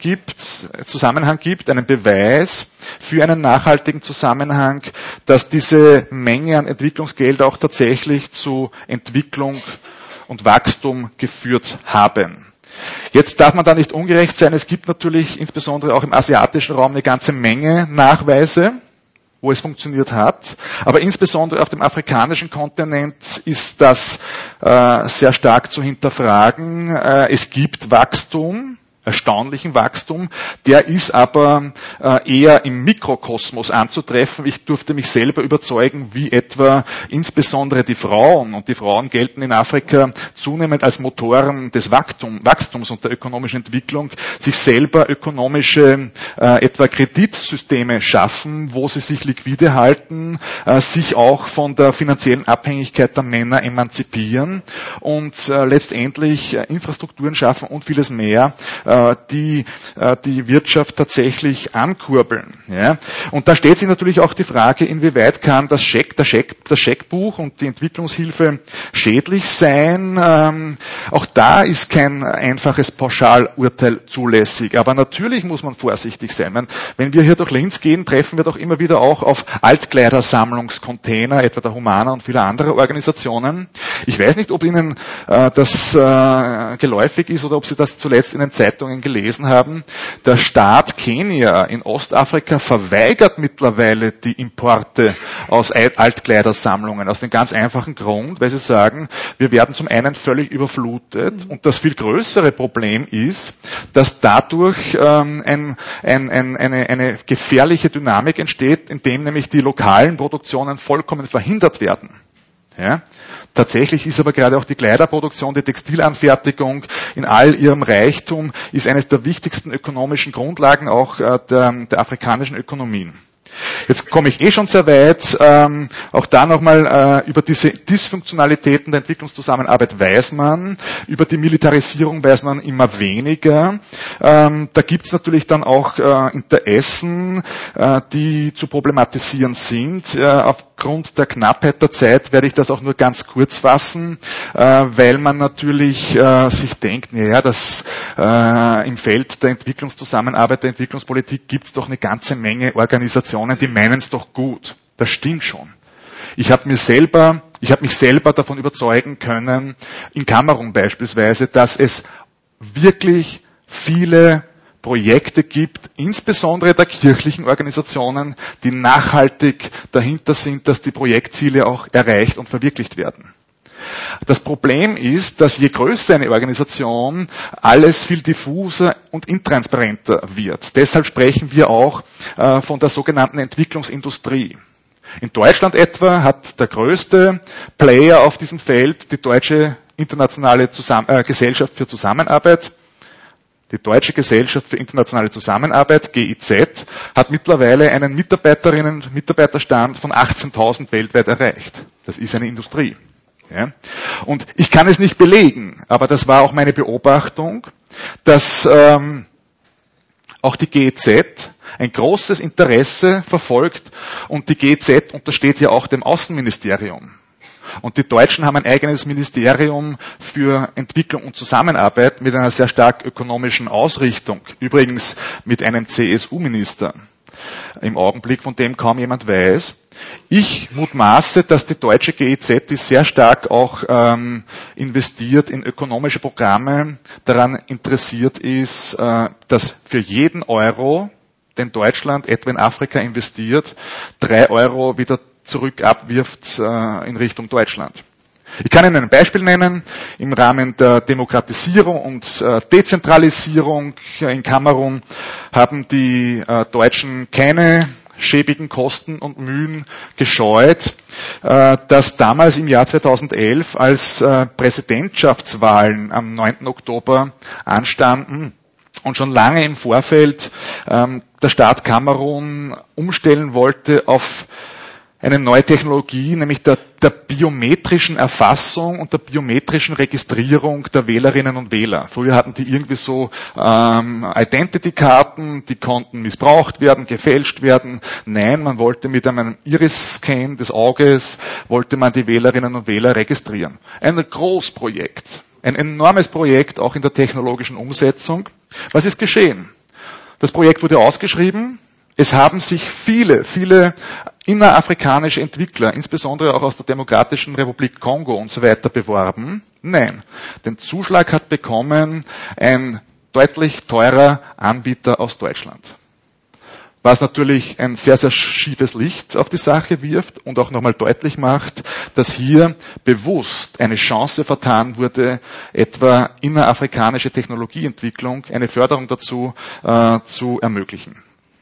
gibt, einen Beweis für einen nachhaltigen Zusammenhang, dass diese Menge an Entwicklungsgeld auch tatsächlich zu Entwicklung und Wachstum geführt haben. Jetzt darf man da nicht ungerecht sein. Es gibt natürlich insbesondere auch im asiatischen Raum eine ganze Menge Nachweise, wo es funktioniert hat. Aber insbesondere auf dem afrikanischen Kontinent ist das sehr stark zu hinterfragen. Es gibt Wachstum, erstaunlichen Wachstum, der ist aber eher im Mikrokosmos anzutreffen. Ich durfte mich selber überzeugen, wie etwa insbesondere die Frauen, und die Frauen gelten in Afrika zunehmend als Motoren des Wachstums und der ökonomischen Entwicklung, sich selber ökonomische etwa Kreditsysteme schaffen, wo sie sich liquide halten, sich auch von der finanziellen Abhängigkeit der Männer emanzipieren und letztendlich Infrastrukturen schaffen und vieles mehr, die Wirtschaft tatsächlich ankurbeln. Ja. Und da stellt sich natürlich auch die Frage, inwieweit kann das Scheckbuch und die Entwicklungshilfe schädlich sein. Auch da ist kein einfaches Pauschalurteil zulässig. Aber natürlich muss man vorsichtig sein. Wenn wir hier durch Linz gehen, treffen wir doch immer wieder auch auf Altkleidersammlungscontainer, etwa der Humana und vieler anderer Organisationen. Ich weiß nicht, ob Ihnen das geläufig ist oder ob Sie das zuletzt in den Zeitungen gelesen haben. Der Staat Kenia in Ostafrika verweigert mittlerweile die Importe aus Altkleidersammlungen aus dem ganz einfachen Grund, weil sie sagen, wir werden zum einen völlig überflutet und das viel größere Problem ist, dass dadurch eine gefährliche Dynamik entsteht, indem nämlich die lokalen Produktionen vollkommen verhindert werden. Ja? Tatsächlich ist aber gerade auch die Kleiderproduktion, die Textilanfertigung in all ihrem Reichtum ist eines der wichtigsten ökonomischen Grundlagen auch der afrikanischen Ökonomien. Jetzt komme ich schon sehr weit. Auch da nochmal über diese Dysfunktionalitäten der Entwicklungszusammenarbeit weiß man. Über die Militarisierung weiß man immer weniger. Da gibt es natürlich dann auch Interessen, die zu problematisieren sind. Aufgrund der Knappheit der Zeit werde ich das auch nur ganz kurz fassen, weil man natürlich sich denkt, naja, dass im Feld der Entwicklungszusammenarbeit, der Entwicklungspolitik gibt es doch eine ganze Menge Organisationen, die meinen es doch gut. Das stimmt schon. Ich habe mich selber davon überzeugen können, in Kamerun beispielsweise, dass es wirklich viele Projekte gibt, insbesondere der kirchlichen Organisationen, die nachhaltig dahinter sind, dass die Projektziele auch erreicht und verwirklicht werden. Das Problem ist, dass je größer eine Organisation, alles viel diffuser und intransparenter wird. Deshalb sprechen wir auch von der sogenannten Entwicklungsindustrie. In Deutschland etwa hat der größte Player auf diesem Feld die Deutsche Internationale Gesellschaft für Zusammenarbeit. Die Deutsche Gesellschaft für internationale Zusammenarbeit, GIZ, hat mittlerweile einen Mitarbeiterinnen- und Mitarbeiterstand von 18.000 weltweit erreicht. Das ist eine Industrie. Ja. Und ich kann es nicht belegen, aber das war auch meine Beobachtung, dass auch die GIZ ein großes Interesse verfolgt und die GIZ untersteht ja auch dem Außenministerium. Und die Deutschen haben ein eigenes Ministerium für Entwicklung und Zusammenarbeit mit einer sehr stark ökonomischen Ausrichtung, übrigens mit einem CSU-Minister. im Augenblick, von dem kaum jemand weiß. Ich mutmaße, dass die deutsche GEZ, die sehr stark auch investiert in ökonomische Programme, daran interessiert ist, dass für jeden Euro, den Deutschland etwa in Afrika investiert, 3 Euro wieder zurück abwirft in Richtung Deutschland. Ich kann Ihnen ein Beispiel nennen. Im Rahmen der Demokratisierung und Dezentralisierung in Kamerun haben die Deutschen keine schäbigen Kosten und Mühen gescheut, dass damals im Jahr 2011, als Präsidentschaftswahlen am 9. Oktober anstanden und schon lange im Vorfeld der Staat Kamerun umstellen wollte auf eine neue Technologie, nämlich der biometrischen Erfassung und der biometrischen Registrierung der Wählerinnen und Wähler. Früher hatten die irgendwie so Identity-Karten, die konnten missbraucht werden, gefälscht werden. Nein, man wollte mit einem Iris-Scan des Auges, wollte man die Wählerinnen und Wähler registrieren. Ein Großprojekt, ein enormes Projekt, auch in der technologischen Umsetzung. Was ist geschehen? Das Projekt wurde ausgeschrieben. Es haben sich viele innerafrikanische Entwickler, insbesondere auch aus der Demokratischen Republik Kongo und so weiter, beworben. Nein, den Zuschlag hat bekommen ein deutlich teurer Anbieter aus Deutschland. Was natürlich ein sehr, sehr schiefes Licht auf die Sache wirft und auch nochmal deutlich macht, dass hier bewusst eine Chance vertan wurde, etwa innerafrikanische Technologieentwicklung, eine Förderung dazu zu ermöglichen.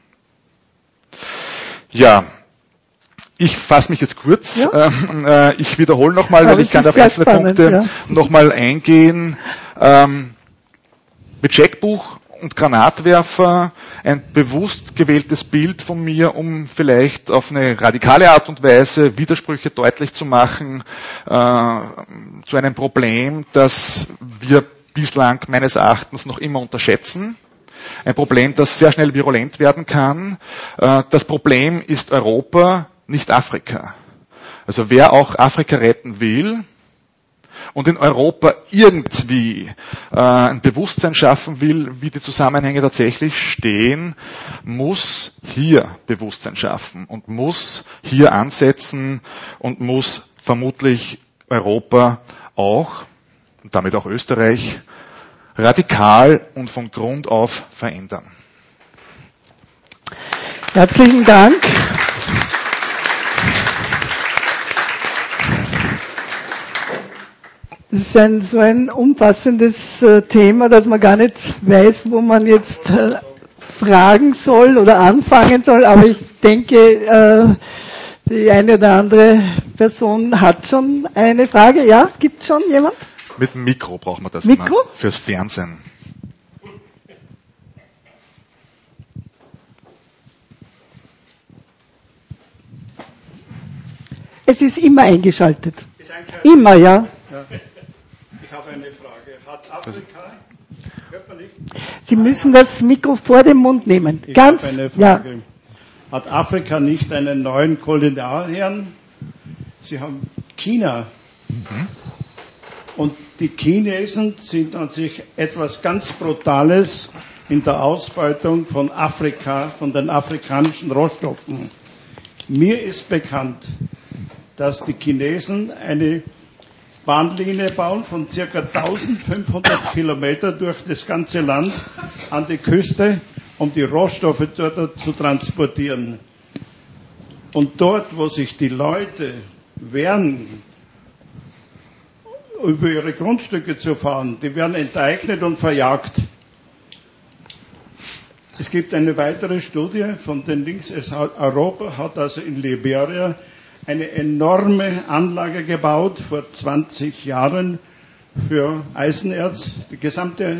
Ja, ich fasse mich jetzt kurz. Ja. Ich wiederhole nochmal, weil ich kann auf einzelne Punkte nochmal eingehen. Mit Scheckbuch und Granatwerfer ein bewusst gewähltes Bild von mir, um vielleicht auf eine radikale Art und Weise Widersprüche deutlich zu machen zu einem Problem, das wir bislang meines Erachtens noch immer unterschätzen. Ein Problem, das sehr schnell virulent werden kann. Das Problem ist Europa, nicht Afrika. Also wer auch Afrika retten will und in Europa irgendwie ein Bewusstsein schaffen will, wie die Zusammenhänge tatsächlich stehen, muss hier Bewusstsein schaffen und muss hier ansetzen und muss vermutlich Europa auch und damit auch Österreich radikal und von Grund auf verändern. Herzlichen Dank. Das ist so ein umfassendes Thema, dass man gar nicht weiß, wo man jetzt fragen soll oder anfangen soll. Aber ich denke, die eine oder andere Person hat schon eine Frage. Ja, gibt es schon jemand? Mit dem Mikro brauchen wir das Mikro? Fürs Fernsehen. Es ist immer eingeschaltet. Immer, ja. Ich habe eine Frage. Hat Afrika, hört man nicht? Sie müssen das Mikro vor dem Mund nehmen. Ich Ganz, habe eine ja. Frage. Hat Afrika nicht einen neuen Kolonialherrn? Sie haben China. Und die Chinesen sind an sich etwas ganz Brutales in der Ausbeutung von Afrika, von den afrikanischen Rohstoffen. Mir ist bekannt, dass die Chinesen eine Bahnlinie bauen von ca. 1500 Kilometer durch das ganze Land an die Küste, um die Rohstoffe dort zu transportieren. Und dort, wo sich die Leute wehren, über ihre Grundstücke zu fahren, die werden enteignet und verjagt. Es gibt eine weitere Studie von den Links. Europa hat also in Liberia eine enorme Anlage gebaut vor 20 Jahren für Eisenerz. Die gesamte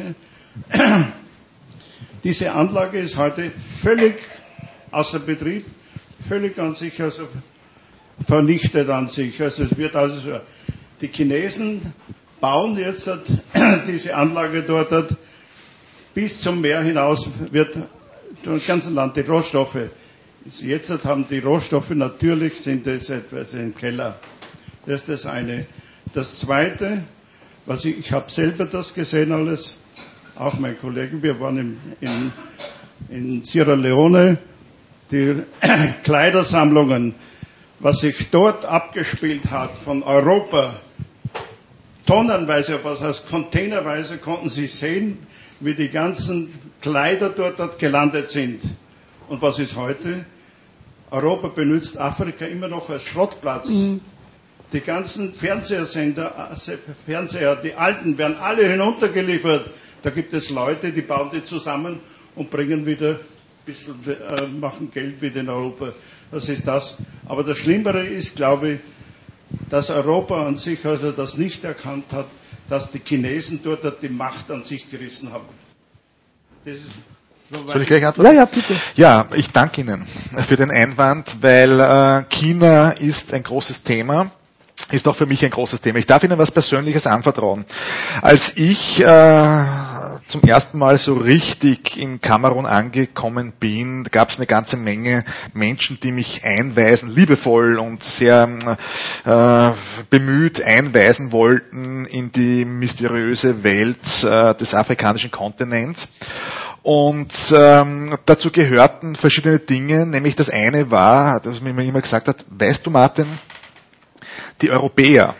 diese Anlage ist heute völlig außer Betrieb, völlig an sich, also vernichtet an sich. Also es wird also so. Die Chinesen bauen jetzt diese Anlage dort bis zum Meer hinaus, wird im ganzen Land die Rohstoffe. Jetzt haben die Rohstoffe natürlich, sind es etwas im Keller. Das ist das eine. Das zweite, ich habe selber das gesehen alles, auch mein Kollege, wir waren in Sierra Leone. die Kleidersammlungen, was sich dort abgespielt hat von Europa, tonnenweise, was heißt containerweise, konnten Sie sehen, wie die ganzen Kleider dort gelandet sind. Und was ist heute? Europa benutzt Afrika immer noch als Schrottplatz. Die ganzen Fernseher, die alten, werden alle hinuntergeliefert. Da gibt es Leute, die bauen die zusammen und bringen wieder ein bisschen, machen Geld wieder in Europa. Das ist das. Aber das Schlimmere ist, glaube ich, dass Europa an sich also das nicht erkannt hat, dass die Chinesen dort die Macht an sich gerissen haben. Das ist Soll ich gleich antworten? Ja, bitte. Ja, ich danke Ihnen für den Einwand, weil China ist ein großes Thema, ist auch für mich ein großes Thema. Ich darf Ihnen was Persönliches anvertrauen. Als ich zum ersten Mal so richtig in Kamerun angekommen bin, gab es eine ganze Menge Menschen, die mich einweisen, liebevoll und sehr bemüht einweisen wollten in die mysteriöse Welt des afrikanischen Kontinents. Und dazu gehörten verschiedene Dinge, nämlich das eine war, dass man mir immer gesagt hat, weißt du Martin, die Europäer,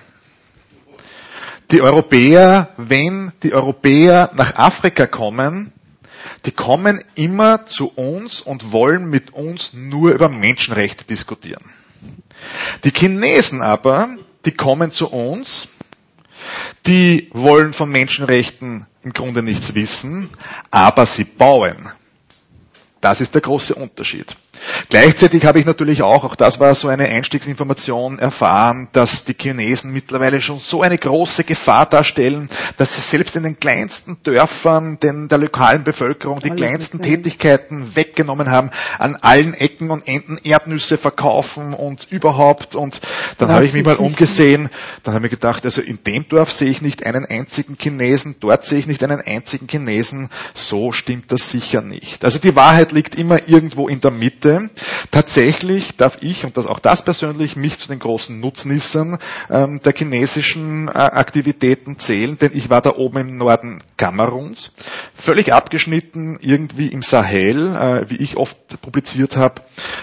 wenn die Europäer nach Afrika kommen, die kommen immer zu uns und wollen mit uns nur über Menschenrechte diskutieren. Die Chinesen aber, die kommen zu uns, die wollen von Menschenrechten im Grunde nichts wissen, aber sie bauen. Das ist der große Unterschied. Gleichzeitig habe ich natürlich auch das war so eine Einstiegsinformation, erfahren, dass die Chinesen mittlerweile schon so eine große Gefahr darstellen, dass sie selbst in den kleinsten Dörfern der lokalen Bevölkerung die kleinsten Tätigkeiten weggenommen haben, an allen Ecken und Enden Erdnüsse verkaufen und überhaupt. Und dann habe ich mich mal umgesehen, dann habe ich mir gedacht, also in dem Dorf sehe ich nicht einen einzigen Chinesen, dort sehe ich nicht einen einzigen Chinesen, so stimmt das sicher nicht. Also die Wahrheit liegt immer irgendwo in der Mitte. Tatsächlich darf ich, und auch das persönlich, mich zu den großen Nutznießern der chinesischen Aktivitäten zählen, denn ich war da oben im Norden Kameruns, völlig abgeschnitten irgendwie im Sahel, wie ich oft publiziert habe,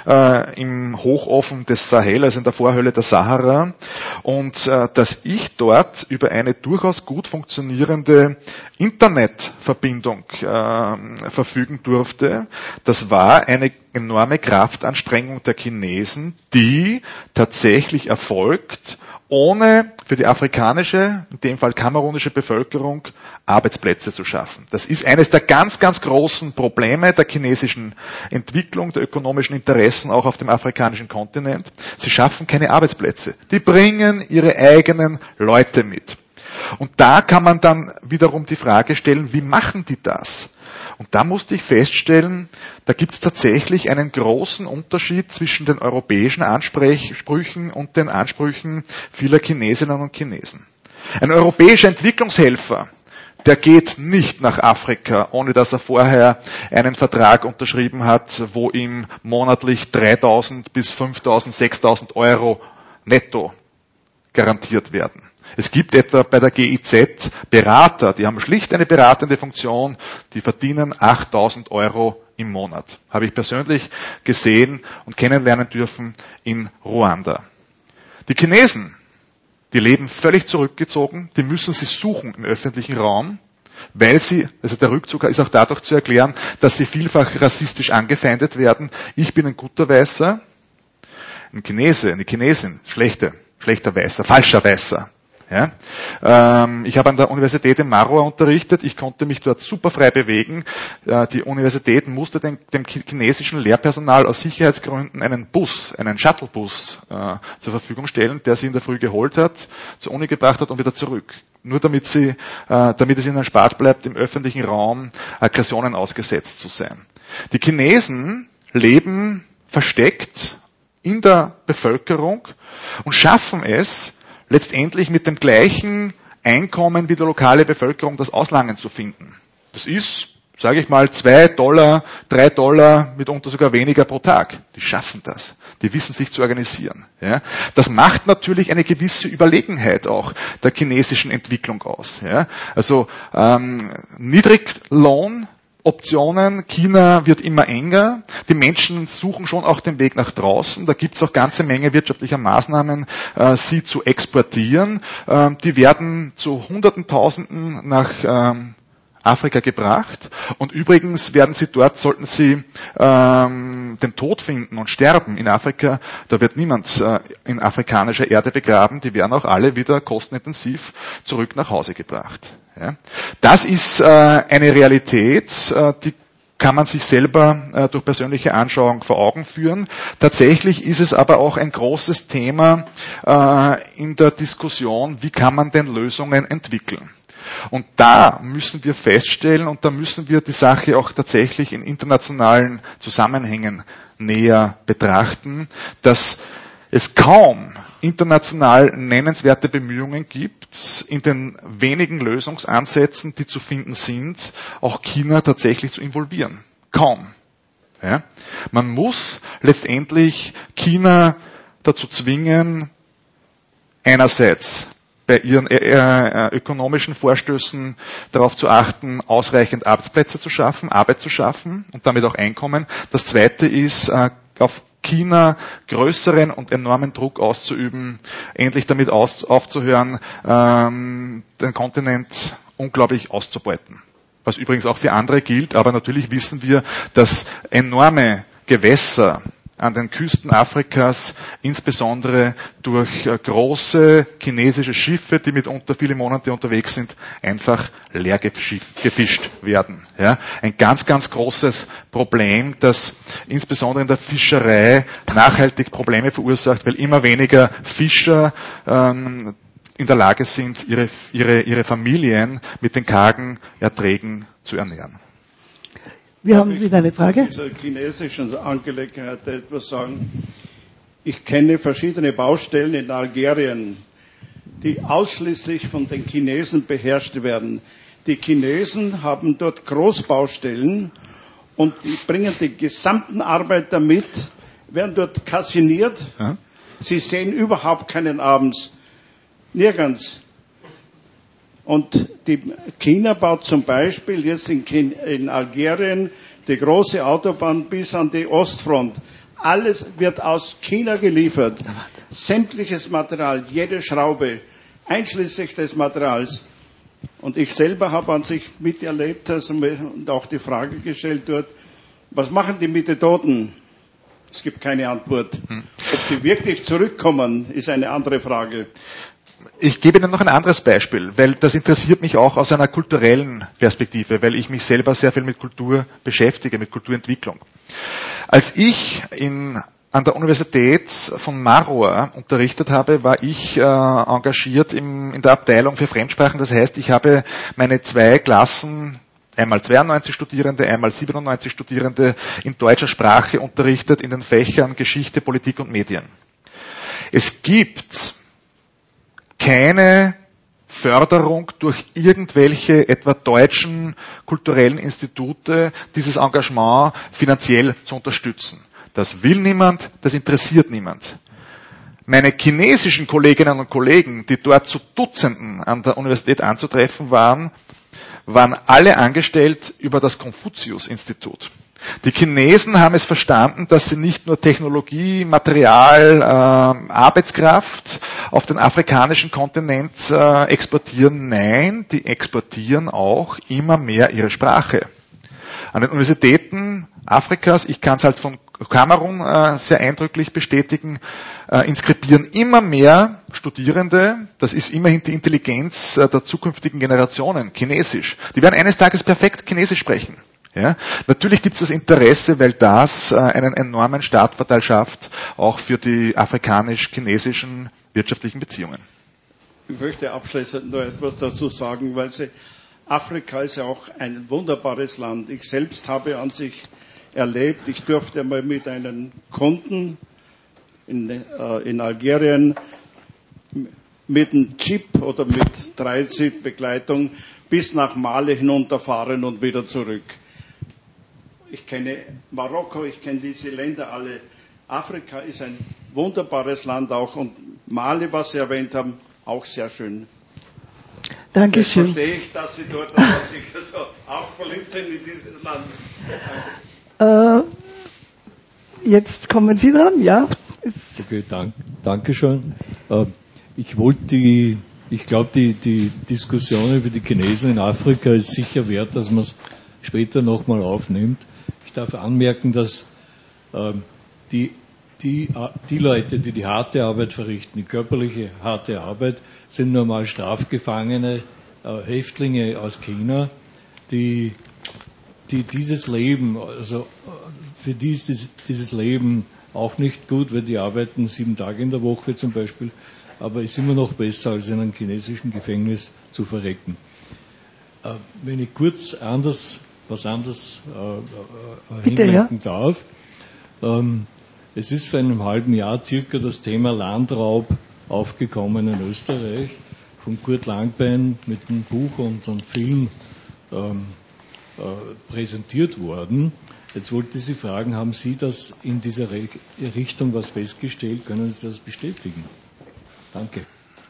im Hochofen des Sahel, also in der Vorhölle der Sahara, und dass ich dort über eine durchaus gut funktionierende Internetverbindung verfügen durfte, das war eine enorme Kraftanstrengung der Chinesen, die tatsächlich erfolgt, ohne für die afrikanische, in dem Fall kamerunische Bevölkerung, Arbeitsplätze zu schaffen. Das ist eines der ganz, ganz großen Probleme der chinesischen Entwicklung, der ökonomischen Interessen auch auf dem afrikanischen Kontinent. Sie schaffen keine Arbeitsplätze. Die bringen ihre eigenen Leute mit. Und da kann man dann wiederum die Frage stellen, wie machen die das? Und da musste ich feststellen, da gibt es tatsächlich einen großen Unterschied zwischen den europäischen Ansprüchen und den Ansprüchen vieler Chinesinnen und Chinesen. Ein europäischer Entwicklungshelfer, der geht nicht nach Afrika, ohne dass er vorher einen Vertrag unterschrieben hat, wo ihm monatlich 3.000 bis 5.000, 6.000 Euro netto garantiert werden. Es gibt etwa bei der GIZ Berater, die haben schlicht eine beratende Funktion, die verdienen 8.000 Euro im Monat. Habe ich persönlich gesehen und kennenlernen dürfen in Ruanda. Die Chinesen, die leben völlig zurückgezogen, die müssen sie suchen im öffentlichen Raum, weil sie, also der Rückzug ist auch dadurch zu erklären, dass sie vielfach rassistisch angefeindet werden. Ich bin ein guter Weißer, ein Chinese, eine Chinesin, schlechter Weißer, falscher Weißer. Ja. Ich habe an der Universität in Marua unterrichtet, ich konnte mich dort super frei bewegen. Die Universität musste dem chinesischen Lehrpersonal aus Sicherheitsgründen einen Shuttlebus zur Verfügung stellen, der sie in der Früh geholt hat, zur Uni gebracht hat und wieder zurück. Nur damit es ihnen erspart bleibt, im öffentlichen Raum Aggressionen ausgesetzt zu sein. Die Chinesen leben versteckt in der Bevölkerung und schaffen es, letztendlich mit dem gleichen Einkommen wie die lokale Bevölkerung das Auslangen zu finden. Das ist, sage ich mal, $2, $3, mitunter sogar weniger pro Tag. Die schaffen das. Die wissen sich zu organisieren. Ja. Das macht natürlich eine gewisse Überlegenheit auch der chinesischen Entwicklung aus. Ja. Also Niedriglohn, Optionen. China wird immer enger. Die Menschen suchen schon auch den Weg nach draußen. Da gibt es auch ganze Menge wirtschaftlicher Maßnahmen, sie zu exportieren. Die werden zu Hunderten, Tausenden nach Afrika gebracht. Und übrigens werden sie dort, sollten sie den Tod finden und sterben in Afrika, da wird niemand in afrikanischer Erde begraben. Die werden auch alle wieder kostenintensiv zurück nach Hause gebracht. Ja. Das ist eine Realität, die kann man sich selber durch persönliche Anschauung vor Augen führen. Tatsächlich ist es aber auch ein großes Thema in der Diskussion, wie kann man denn Lösungen entwickeln. Und da müssen wir feststellen, und da müssen wir die Sache auch tatsächlich in internationalen Zusammenhängen näher betrachten, dass es kaum international nennenswerte Bemühungen gibt, in den wenigen Lösungsansätzen, die zu finden sind, auch China tatsächlich zu involvieren. Kaum. Ja? Man muss letztendlich China dazu zwingen, einerseits bei ihren ökonomischen Vorstößen darauf zu achten, ausreichend Arbeitsplätze zu schaffen, Arbeit zu schaffen und damit auch Einkommen. Das Zweite ist, auf China größeren und enormen Druck auszuüben, endlich damit aufzuhören, den Kontinent unglaublich auszubeuten. Was übrigens auch für andere gilt, aber natürlich wissen wir, dass enorme Gewässer an den Küsten Afrikas, insbesondere durch große chinesische Schiffe, die mitunter viele Monate unterwegs sind, einfach leer gefischt werden. Ja, ein ganz, ganz großes Problem, das insbesondere in der Fischerei nachhaltig Probleme verursacht, weil immer weniger Fischer in der Lage sind, ihre Familien mit den kargen Erträgen zu ernähren. Wir haben wieder eine Frage. Zu dieser chinesischen Angelegenheit etwas sagen. Ich kenne verschiedene Baustellen in Algerien, die ausschließlich von den Chinesen beherrscht werden. Die Chinesen haben dort Großbaustellen und die bringen die gesamten Arbeiter mit, werden dort kassiniert. Ja. Sie sehen überhaupt keinen abends. Nirgends. Und China baut zum Beispiel jetzt in Algerien die große Autobahn bis an die Ostfront. Alles wird aus China geliefert. Sämtliches Material, jede Schraube, einschließlich des Materials. Und ich selber habe an sich miterlebt und auch die Frage gestellt dort, was machen die mit den Toten? Es gibt keine Antwort. Ob die wirklich zurückkommen, ist eine andere Frage. Ich gebe Ihnen noch ein anderes Beispiel, weil das interessiert mich auch aus einer kulturellen Perspektive, weil ich mich selber sehr viel mit Kultur beschäftige, mit Kulturentwicklung. Als ich an der Universität von Marroa unterrichtet habe, war ich engagiert in der Abteilung für Fremdsprachen. Das heißt, ich habe meine 2 Klassen, einmal 92 Studierende, einmal 97 Studierende in deutscher Sprache unterrichtet in den Fächern Geschichte, Politik und Medien. Es gibt keine Förderung durch irgendwelche etwa deutschen kulturellen Institute, dieses Engagement finanziell zu unterstützen. Das will niemand, das interessiert niemand. Meine chinesischen Kolleginnen und Kollegen, die dort zu Dutzenden an der Universität anzutreffen waren alle angestellt über das Konfuzius-Institut. Die Chinesen haben es verstanden, dass sie nicht nur Technologie, Material, Arbeitskraft auf den afrikanischen Kontinent exportieren. Nein, die exportieren auch immer mehr ihre Sprache. An den Universitäten Afrikas, ich kann es halt von Kamerun sehr eindrücklich bestätigen, inskribieren immer mehr Studierende, das ist immerhin die Intelligenz der zukünftigen Generationen, Chinesisch. Die werden eines Tages perfekt Chinesisch sprechen. Ja, natürlich gibt es das Interesse, weil das einen enormen Startvorteil schafft, auch für die afrikanisch-chinesischen wirtschaftlichen Beziehungen. Ich möchte abschließend noch etwas dazu sagen, weil Afrika ist ja auch ein wunderbares Land. Ich selbst habe an sich erlebt, ich durfte mal mit einem Kunden in Algerien mit einem Jeep oder mit 3 Jeep-Begleitung bis nach Mali hinunterfahren und wieder zurück. Ich kenne Marokko, ich kenne diese Länder alle. Afrika ist ein wunderbares Land auch und Mali, was Sie erwähnt haben, auch sehr schön. Dankeschön. Jetzt verstehe ich, dass Sie dort sich so auch verliebt sind in dieses Land. Jetzt kommen Sie dran, ja? Okay, danke schön. Ich glaube, die Diskussion über die Chinesen in Afrika ist sicher wert, dass man es später nochmal aufnimmt. Ich darf anmerken, dass die Leute, die die harte Arbeit verrichten, die körperliche harte Arbeit, sind normal Strafgefangene, Häftlinge aus China, die dieses Leben, also für die ist dieses Leben auch nicht gut, weil die arbeiten 7 Tage in der Woche zum Beispiel, aber ist immer noch besser, als in einem chinesischen Gefängnis zu verrecken. Wenn ich kurz was anderes hinlenken darf. Es ist vor einem halben Jahr circa das Thema Landraub aufgekommen in Österreich, von Kurt Langbein mit einem Buch und einem Film präsentiert worden. Jetzt wollte ich Sie fragen, haben Sie das in dieser Richtung was festgestellt? Können Sie das bestätigen? Danke.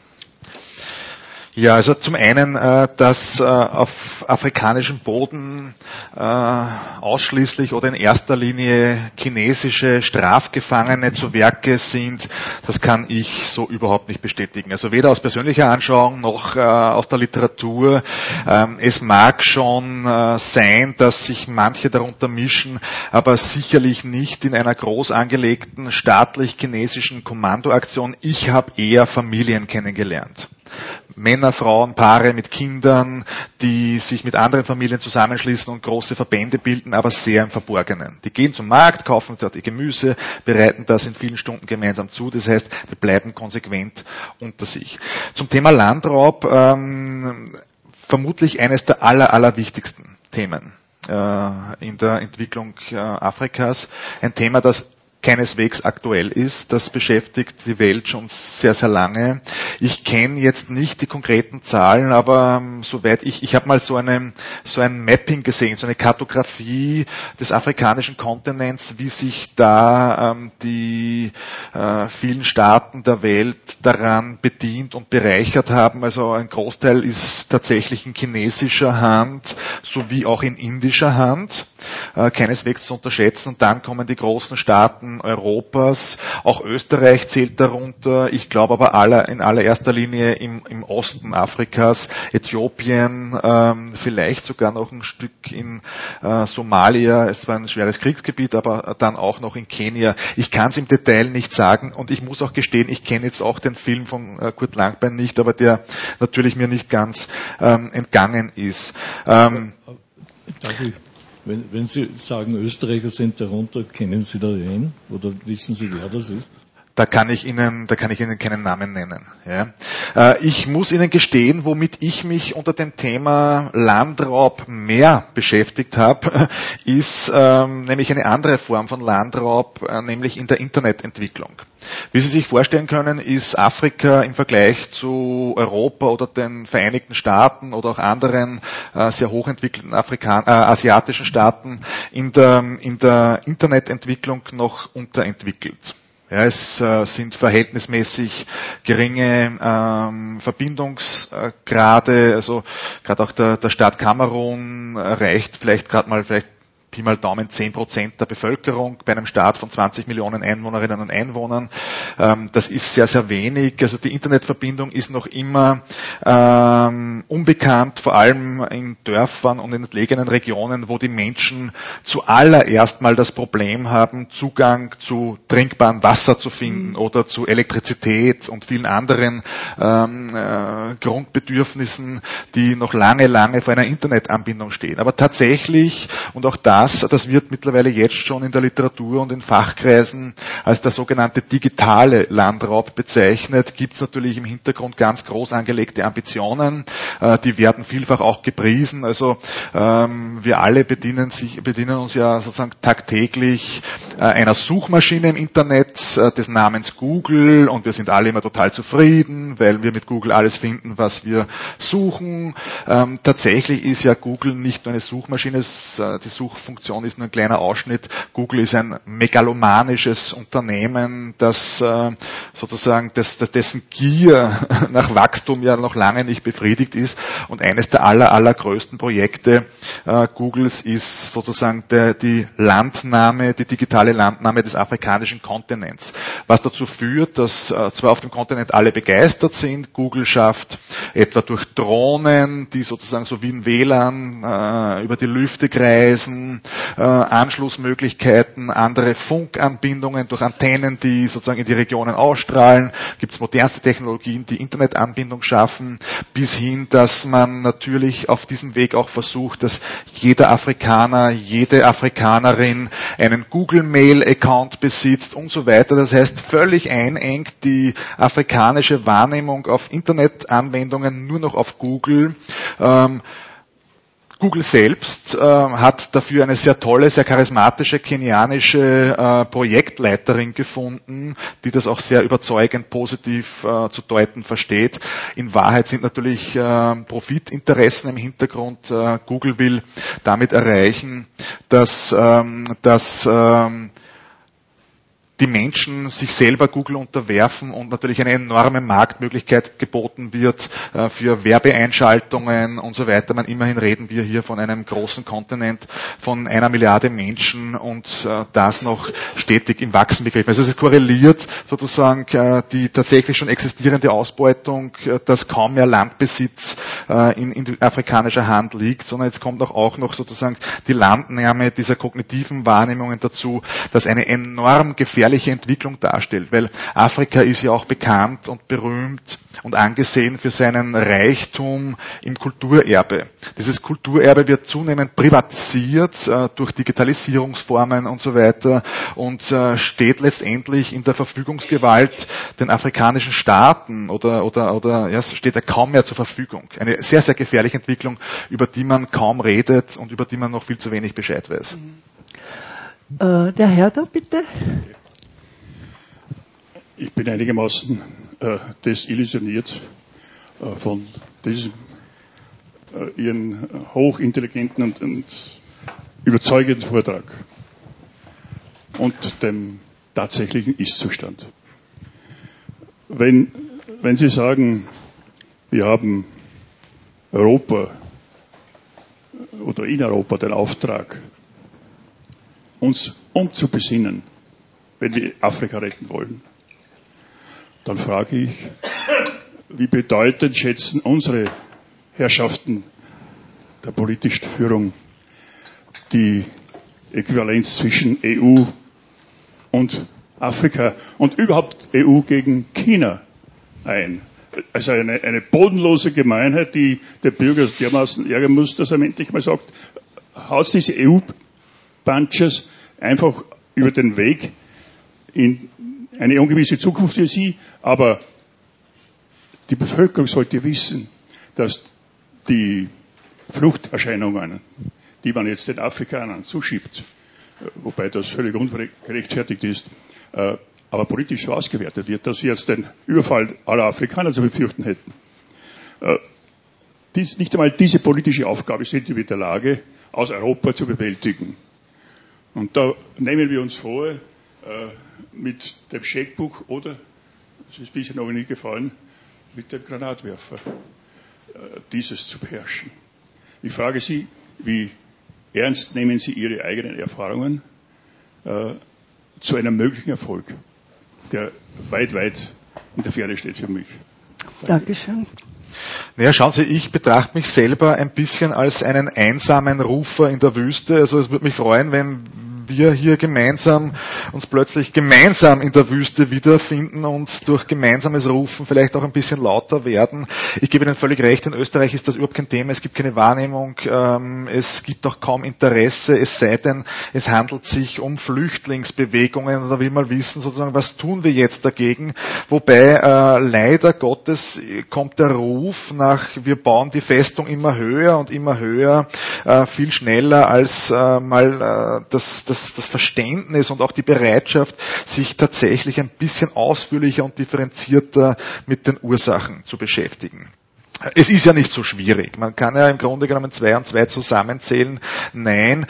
Ja, also zum einen, dass auf afrikanischem Boden ausschließlich oder in erster Linie chinesische Strafgefangene zu Werke sind, das kann ich so überhaupt nicht bestätigen. Also weder aus persönlicher Anschauung noch aus der Literatur. Es mag schon sein, dass sich manche darunter mischen, aber sicherlich nicht in einer groß angelegten staatlich-chinesischen Kommandoaktion. Ich habe eher Familien kennengelernt. Männer, Frauen, Paare mit Kindern, die sich mit anderen Familien zusammenschließen und große Verbände bilden, aber sehr im Verborgenen. Die gehen zum Markt, kaufen dort ihr Gemüse, bereiten das in vielen Stunden gemeinsam zu. Das heißt, die bleiben konsequent unter sich. Zum Thema Landraub, vermutlich eines der allerwichtigsten Themen in der Entwicklung Afrikas. Ein Thema, das keineswegs aktuell ist. Das beschäftigt die Welt schon sehr, sehr lange. Ich kenne jetzt nicht die konkreten Zahlen, aber soweit ich habe mal so ein Mapping gesehen, so eine Kartografie des afrikanischen Kontinents, wie sich da die vielen Staaten der Welt daran bedient und bereichert haben. Also ein Großteil ist tatsächlich in chinesischer Hand, sowie auch in indischer Hand. Keineswegs zu unterschätzen. Und dann kommen die großen Staaten Europas, auch Österreich zählt darunter, ich glaube aber in allererster Linie im Osten Afrikas, Äthiopien, vielleicht sogar noch ein Stück in Somalia, es war ein schweres Kriegsgebiet, aber dann auch noch in Kenia. Ich kann es im Detail nicht sagen und ich muss auch gestehen, ich kenne jetzt auch den Film von Kurt Langbein nicht, aber der natürlich mir nicht ganz entgangen ist. Wenn Sie sagen, Österreicher sind darunter, kennen Sie da wen? Oder wissen Sie, wer das ist? Da kann ich Ihnen keinen Namen nennen. Ja. Ich muss Ihnen gestehen, womit ich mich unter dem Thema Landraub mehr beschäftigt habe, ist nämlich eine andere Form von Landraub, nämlich in der Internetentwicklung. Wie Sie sich vorstellen können, ist Afrika im Vergleich zu Europa oder den Vereinigten Staaten oder auch anderen sehr hochentwickelten asiatischen Staaten in der Internetentwicklung noch unterentwickelt. Ja, es sind verhältnismäßig geringe Verbindungsgrade, also gerade auch der Staat Kamerun erreicht vielleicht Pi mal Daumen 10% der Bevölkerung bei einem Staat von 20 Millionen Einwohnerinnen und Einwohnern. Das ist sehr, sehr wenig. Also die Internetverbindung ist noch immer unbekannt, vor allem in Dörfern und in entlegenen Regionen, wo die Menschen zuallererst mal das Problem haben, Zugang zu trinkbarem Wasser zu finden oder zu Elektrizität und vielen anderen Grundbedürfnissen, die noch lange vor einer Internetanbindung stehen. Aber tatsächlich, und auch das wird mittlerweile jetzt schon in der Literatur und in Fachkreisen als der sogenannte digitale Landraub bezeichnet, gibt es natürlich im Hintergrund ganz groß angelegte Ambitionen. Die werden vielfach auch gepriesen. Also wir alle bedienen uns ja sozusagen tagtäglich einer Suchmaschine im Internet des Namens Google und wir sind alle immer total zufrieden, weil wir mit Google alles finden, was wir suchen. Tatsächlich ist ja Google nicht nur eine Suchmaschine, die Suchfunktion Google-Funktion ist nur ein kleiner Ausschnitt. Google ist ein megalomanisches Unternehmen, das sozusagen dessen Gier nach Wachstum ja noch lange nicht befriedigt ist. Und eines der allergrößten Projekte Googles ist sozusagen die digitale Landnahme des afrikanischen Kontinents. Was dazu führt, dass zwar auf dem Kontinent alle begeistert sind, Google schafft etwa durch Drohnen, die sozusagen so wie ein WLAN über die Lüfte kreisen, Anschlussmöglichkeiten, andere Funkanbindungen durch Antennen, die sozusagen in die Regionen ausstrahlen, gibt es modernste Technologien, die Internetanbindung schaffen, bis hin, dass man natürlich auf diesem Weg auch versucht, dass jeder Afrikaner, jede Afrikanerin einen Google-Mail-Account besitzt und so weiter. Das heißt, völlig einengt die afrikanische Wahrnehmung auf Internetanwendungen nur noch auf Google. Google selbst hat dafür eine sehr tolle, sehr charismatische kenianische Projektleiterin gefunden, die das auch sehr überzeugend positiv zu deuten versteht. In Wahrheit sind natürlich Profitinteressen im Hintergrund. Google will damit erreichen, dass die Menschen sich selber Google unterwerfen und natürlich eine enorme Marktmöglichkeit geboten wird für Werbeeinschaltungen und so weiter. Immerhin reden wir hier von einem großen Kontinent von 1 Milliarde Menschen und das noch stetig im Wachsen begriffen. Also es korreliert sozusagen die tatsächlich schon existierende Ausbeutung, dass kaum mehr Landbesitz in afrikanischer Hand liegt, sondern jetzt kommt auch noch sozusagen die Landnahme dieser kognitiven Wahrnehmungen dazu, dass eine enorm gefährliche Entwicklung darstellt, weil Afrika ist ja auch bekannt und berühmt und angesehen für seinen Reichtum im Kulturerbe. Dieses Kulturerbe wird zunehmend privatisiert durch Digitalisierungsformen und so weiter und steht letztendlich in der Verfügungsgewalt den afrikanischen Staaten oder steht er kaum mehr zur Verfügung. Eine sehr, sehr gefährliche Entwicklung, über die man kaum redet und über die man noch viel zu wenig Bescheid weiß. Der Herr da, bitte. Ich bin einigermaßen desillusioniert von diesem Ihren hochintelligenten und überzeugenden Vortrag und dem tatsächlichen Ist-Zustand. Wenn Sie sagen, wir haben Europa oder in Europa den Auftrag, uns umzubesinnen, wenn wir Afrika retten wollen, dann frage ich, wie bedeutend schätzen unsere Herrschaften der politischen Führung die Äquivalenz zwischen EU und Afrika und überhaupt EU gegen China ein? Also eine bodenlose Gemeinheit, die der Bürger dermaßen ärgern muss, dass er endlich mal sagt, haut diese EU-Bunches einfach über den Weg in eine ungewisse Zukunft für sie, aber die Bevölkerung sollte wissen, dass die Fluchterscheinungen, die man jetzt den Afrikanern zuschiebt, wobei das völlig ungerechtfertigt ist, aber politisch so ausgewertet wird, dass wir jetzt den Überfall aller Afrikaner zu befürchten hätten. Nicht einmal diese politische Aufgabe sind wir in der Lage, aus Europa zu bewältigen. Und da nehmen wir uns vor, mit dem Scheckbuch oder, das ist bisher noch nie gefallen, mit dem Granatwerfer dieses zu beherrschen. Ich frage Sie, wie ernst nehmen Sie Ihre eigenen Erfahrungen zu einem möglichen Erfolg, der weit, weit in der Ferne steht für mich? Dankeschön. Naja, schauen Sie, ich betrachte mich selber ein bisschen als einen einsamen Rufer in der Wüste. Also es würde mich freuen, wenn wir hier uns plötzlich gemeinsam in der Wüste wiederfinden und durch gemeinsames Rufen vielleicht auch ein bisschen lauter werden. Ich gebe Ihnen völlig recht, in Österreich ist das überhaupt kein Thema, es gibt keine Wahrnehmung, es gibt auch kaum Interesse, es sei denn, es handelt sich um Flüchtlingsbewegungen, oder will man wissen, sozusagen, was tun wir jetzt dagegen? Wobei leider Gottes kommt der Ruf nach, wir bauen die Festung immer höher und immer höher, viel schneller als mal das Verständnis und auch die Bereitschaft, sich tatsächlich ein bisschen ausführlicher und differenzierter mit den Ursachen zu beschäftigen. Es ist ja nicht so schwierig. Man kann ja im Grunde genommen 2 und 2 zusammenzählen. Nein.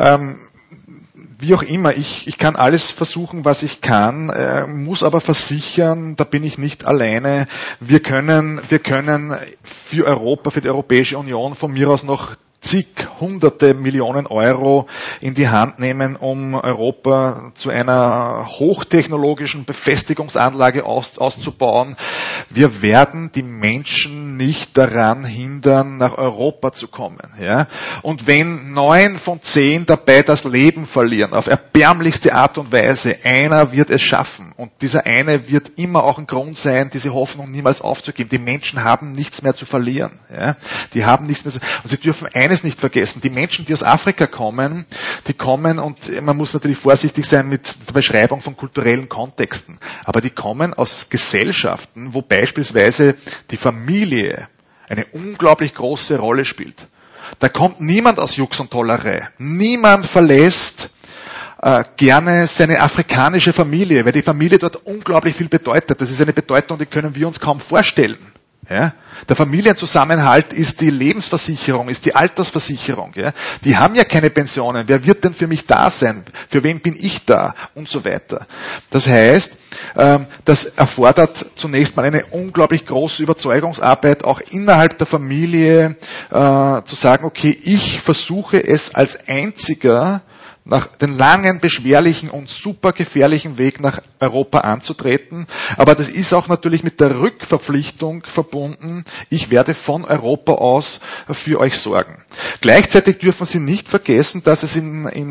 Wie auch immer, ich kann alles versuchen, was ich kann, muss aber versichern, da bin ich nicht alleine. Wir können für Europa, für die Europäische Union von mir aus noch zig, hunderte Millionen Euro in die Hand nehmen, um Europa zu einer hochtechnologischen Befestigungsanlage auszubauen. Wir werden die Menschen nicht daran hindern, nach Europa zu kommen. Ja? Und wenn 9 von 10 dabei das Leben verlieren, auf erbärmlichste Art und Weise, einer wird es schaffen. Und dieser eine wird immer auch ein Grund sein, diese Hoffnung niemals aufzugeben. Die Menschen haben nichts mehr zu verlieren. Ja? Die haben nichts mehr und sie dürfen eines nicht vergessen, die Menschen, die aus Afrika kommen, die kommen, und man muss natürlich vorsichtig sein mit der Beschreibung von kulturellen Kontexten, aber die kommen aus Gesellschaften, wo beispielsweise die Familie eine unglaublich große Rolle spielt. Da kommt niemand aus Jux und Tollerei. Niemand verlässt gerne seine afrikanische Familie, weil die Familie dort unglaublich viel bedeutet. Das ist eine Bedeutung, die können wir uns kaum vorstellen. Ja? Der Familienzusammenhalt ist die Lebensversicherung, ist die Altersversicherung. Ja? Die haben ja keine Pensionen. Wer wird denn für mich da sein? Für wen bin ich da? Und so weiter. Das heißt, das erfordert zunächst mal eine unglaublich große Überzeugungsarbeit, auch innerhalb der Familie, zu sagen, okay, ich versuche es als einziger nach den langen, beschwerlichen und super gefährlichen Weg nach Europa anzutreten. Aber das ist auch natürlich mit der Rückverpflichtung verbunden. Ich werde von Europa aus für euch sorgen. Gleichzeitig dürfen Sie nicht vergessen, dass es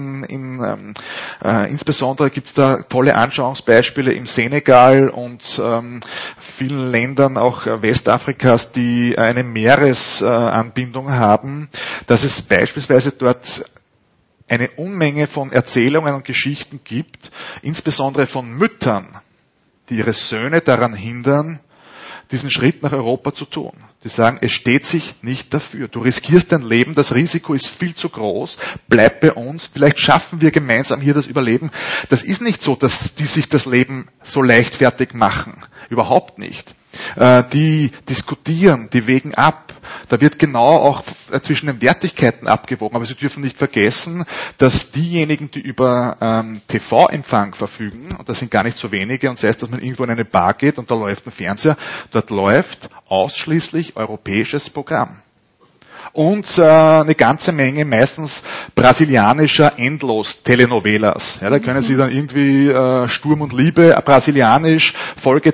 insbesondere gibt es da tolle Anschauungsbeispiele im Senegal und vielen Ländern auch Westafrikas, die eine Meeresanbindung haben, dass es beispielsweise dort eine Unmenge von Erzählungen und Geschichten gibt, insbesondere von Müttern, die ihre Söhne daran hindern, diesen Schritt nach Europa zu tun. Die sagen, es steht sich nicht dafür. Du riskierst dein Leben, das Risiko ist viel zu groß, bleib bei uns, vielleicht schaffen wir gemeinsam hier das Überleben. Das ist nicht so, dass die sich das Leben so leichtfertig machen. Überhaupt nicht. Die diskutieren, die wägen ab. Da wird genau auch zwischen den Wertigkeiten abgewogen. Aber Sie dürfen nicht vergessen, dass diejenigen, die über TV-Empfang verfügen, und das sind gar nicht so wenige, und sei es, dass man irgendwo in eine Bar geht und da läuft ein Fernseher, dort läuft ausschließlich europäisches Programm. Und eine ganze Menge meistens brasilianischer Endlos-Telenovelas. Ja, da können Sie dann irgendwie Sturm und Liebe, brasilianisch, Folge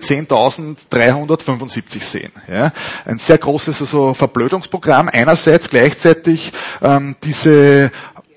10.375 sehen. Ja, ein sehr großes Verblödungsprogramm. Einerseits gleichzeitig diese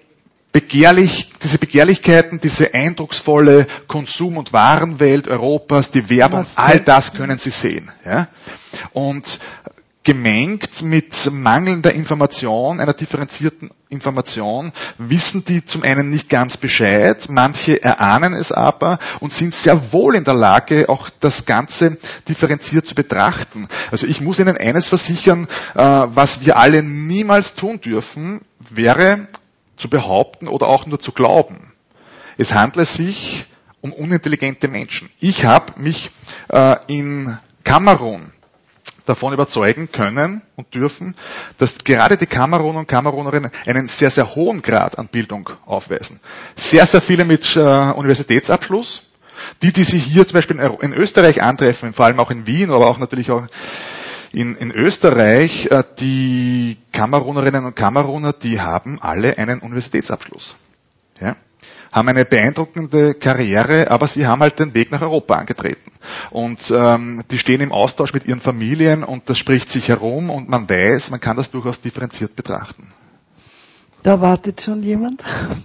Begehrlichkeiten, diese eindrucksvolle Konsum- und Warenwelt Europas, die Werbung, all das können Sie sehen. Ja? Und gemengt mit mangelnder Information, einer differenzierten Information, wissen die zum einen nicht ganz Bescheid, manche erahnen es aber und sind sehr wohl in der Lage, auch das Ganze differenziert zu betrachten. Also ich muss Ihnen eines versichern, was wir alle niemals tun dürfen, wäre zu behaupten oder auch nur zu glauben. Es handelt sich um unintelligente Menschen. Ich habe mich in Kamerun davon überzeugen können und dürfen, dass gerade die Kameruner und Kamerunerinnen einen sehr, sehr hohen Grad an Bildung aufweisen. Sehr, sehr viele mit Universitätsabschluss. Die Sie hier zum Beispiel in Österreich antreffen, vor allem auch in Wien, aber auch natürlich auch in Österreich, die Kamerunerinnen und Kameruner, die haben alle einen Universitätsabschluss. Ja? Haben eine beeindruckende Karriere, aber sie haben halt den Weg nach Europa angetreten. Und die stehen im Austausch mit ihren Familien und das spricht sich herum und man weiß, man kann das durchaus differenziert betrachten. Da wartet schon jemand.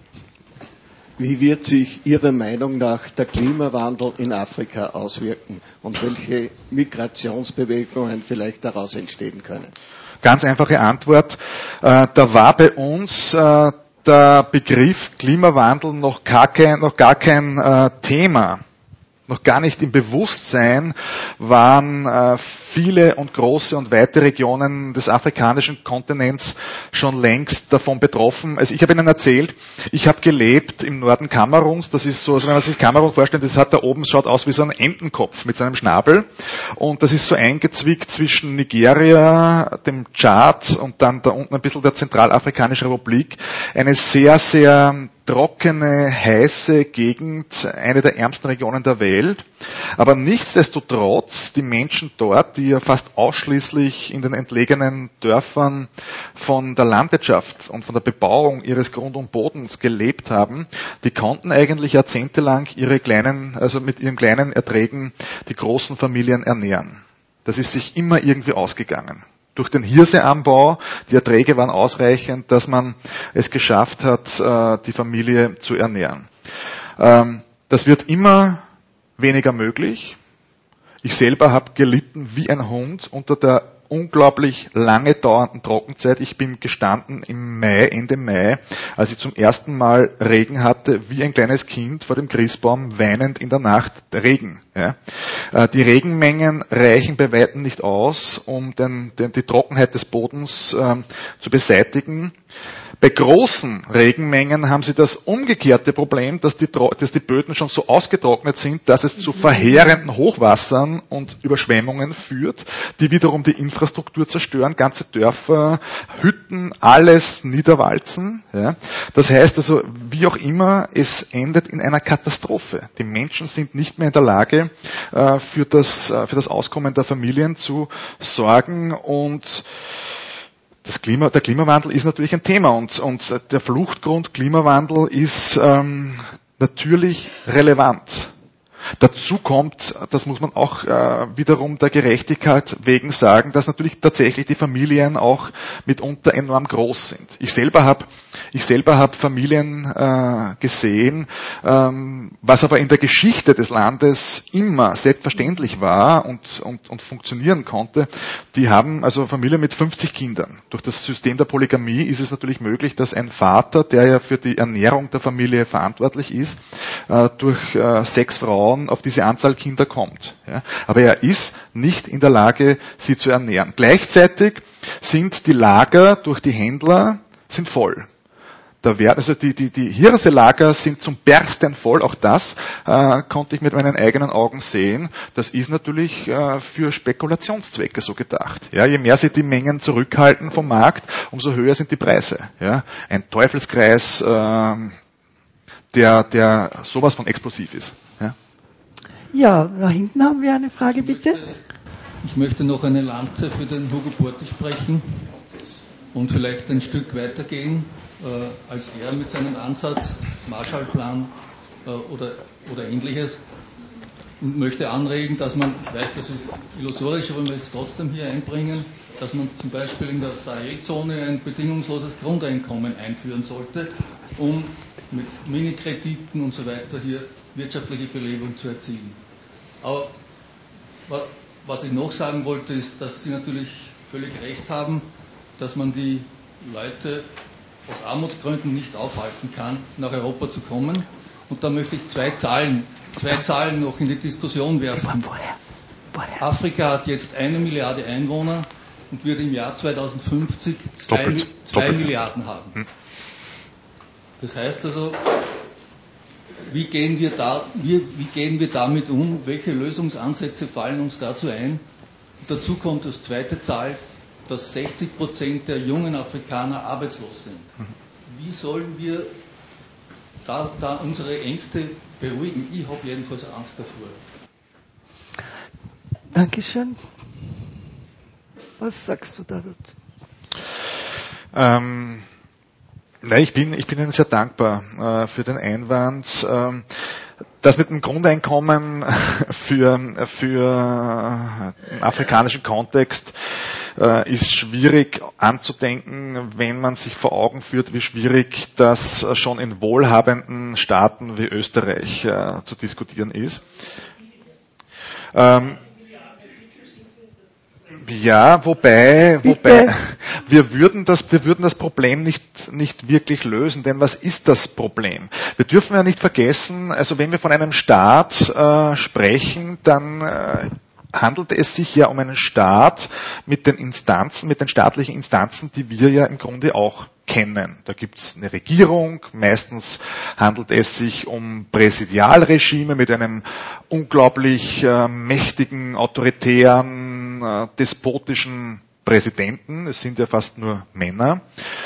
Wie wird sich Ihrer Meinung nach der Klimawandel in Afrika auswirken und welche Migrationsbewegungen vielleicht daraus entstehen können? Ganz einfache Antwort. Da war bei uns der Begriff Klimawandel noch gar kein Thema. noch gar nicht im Bewusstsein waren viele und große und weite Regionen des afrikanischen Kontinents schon längst davon betroffen. Also ich habe Ihnen erzählt, ich habe gelebt im Norden Kameruns. Das ist so, also wenn man sich Kamerun vorstellt, das hat da oben, schaut aus wie so ein Entenkopf mit seinem Schnabel. Und das ist so eingezwickt zwischen Nigeria, dem Tschad und dann da unten ein bisschen der Zentralafrikanischen Republik. Eine sehr, sehr trockene, heiße Gegend, eine der ärmsten Regionen der Welt. Aber nichtsdestotrotz, die Menschen dort, die ja fast ausschließlich in den entlegenen Dörfern von der Landwirtschaft und von der Bebauung ihres Grund und Bodens gelebt haben, die konnten eigentlich jahrzehntelang mit ihren kleinen Erträgen die großen Familien ernähren. Das ist sich immer irgendwie ausgegangen. Durch den Hirseanbau, die Erträge waren ausreichend, dass man es geschafft hat, die Familie zu ernähren. Das wird immer weniger möglich. Ich selber habe gelitten wie ein Hund unter der unglaublich lange dauernden Trockenzeit. Ich bin gestanden Ende Mai, als ich zum ersten Mal Regen hatte, wie ein kleines Kind vor dem Christbaum, weinend in der Nacht Regen. Ja. Die Regenmengen reichen bei weitem nicht aus, um die Trockenheit des Bodens zu beseitigen. Bei großen Regenmengen haben sie das umgekehrte Problem, dass die Böden schon so ausgetrocknet sind, dass es zu verheerenden Hochwassern und Überschwemmungen führt, die wiederum die Infrastruktur zerstören, ganze Dörfer, Hütten, alles niederwalzen. Ja. Das heißt also, wie auch immer, es endet in einer Katastrophe. Die Menschen sind nicht mehr in der Lage, für das Auskommen der Familien zu sorgen, und der Klimawandel ist natürlich ein Thema, und der Fluchtgrund Klimawandel ist natürlich relevant. Dazu kommt, das muss man auch wiederum der Gerechtigkeit wegen sagen, dass natürlich tatsächlich die Familien auch mitunter enorm groß sind. Ich selber habe Familien gesehen, was aber in der Geschichte des Landes immer selbstverständlich war und funktionieren konnte. Die haben also Familien mit 50 Kindern. Durch das System der Polygamie ist es natürlich möglich, dass ein Vater, der ja für die Ernährung der Familie verantwortlich ist, durch 6 Frauen auf diese Anzahl Kinder kommt. Ja. Aber er ist nicht in der Lage, sie zu ernähren. Gleichzeitig sind die Lager durch die Händler voll. Die Hirselager sind zum Bersten voll. Auch das konnte ich mit meinen eigenen Augen sehen. Das ist natürlich für Spekulationszwecke so gedacht. Ja, je mehr sie die Mengen zurückhalten vom Markt, umso höher sind die Preise. Ja. Ein Teufelskreis, der sowas von explosiv ist. Ja. Ja, da hinten haben wir eine Frage, bitte. Ich möchte noch eine Lanze für den Hugo Porti sprechen und vielleicht ein Stück weitergehen, als er mit seinem Ansatz, Marshallplan oder Ähnliches, und möchte anregen, dass man, ich weiß, das ist illusorisch, aber wir jetzt trotzdem hier einbringen, dass man zum Beispiel in der Sahelzone ein bedingungsloses Grundeinkommen einführen sollte, um mit Minikrediten und so weiter hier wirtschaftliche Belebung zu erzielen. Aber was ich noch sagen wollte, ist, dass Sie natürlich völlig recht haben, dass man die Leute aus Armutsgründen nicht aufhalten kann, nach Europa zu kommen. Und da möchte ich zwei Zahlen noch in die Diskussion werfen. Afrika hat jetzt 1 Milliarde Einwohner und wird im Jahr 2050 2 Milliarden haben. Das heißt also, wie gehen wir damit um? Welche Lösungsansätze fallen uns dazu ein? Und dazu kommt als zweite Zahl, dass 60% der jungen Afrikaner arbeitslos sind. Wie sollen wir da unsere Ängste beruhigen? Ich habe jedenfalls Angst davor. Dankeschön. Was sagst du dazu? Ich bin Ihnen sehr dankbar für den Einwand. Das mit dem Grundeinkommen für einen afrikanischen Kontext ist schwierig anzudenken, wenn man sich vor Augen führt, wie schwierig das schon in wohlhabenden Staaten wie Österreich zu diskutieren ist. Ja, wobei wir würden das Problem nicht wirklich lösen. Denn was ist das Problem? Wir dürfen ja nicht vergessen, also wenn wir von einem Staat sprechen, dann handelt es sich ja um einen Staat mit den staatlichen Instanzen, die wir ja im Grunde auch kennen. Da gibt es eine Regierung, meistens handelt es sich um Präsidialregime mit einem unglaublich mächtigen, autoritären, despotischen Präsidenten. Es sind ja fast nur Männer.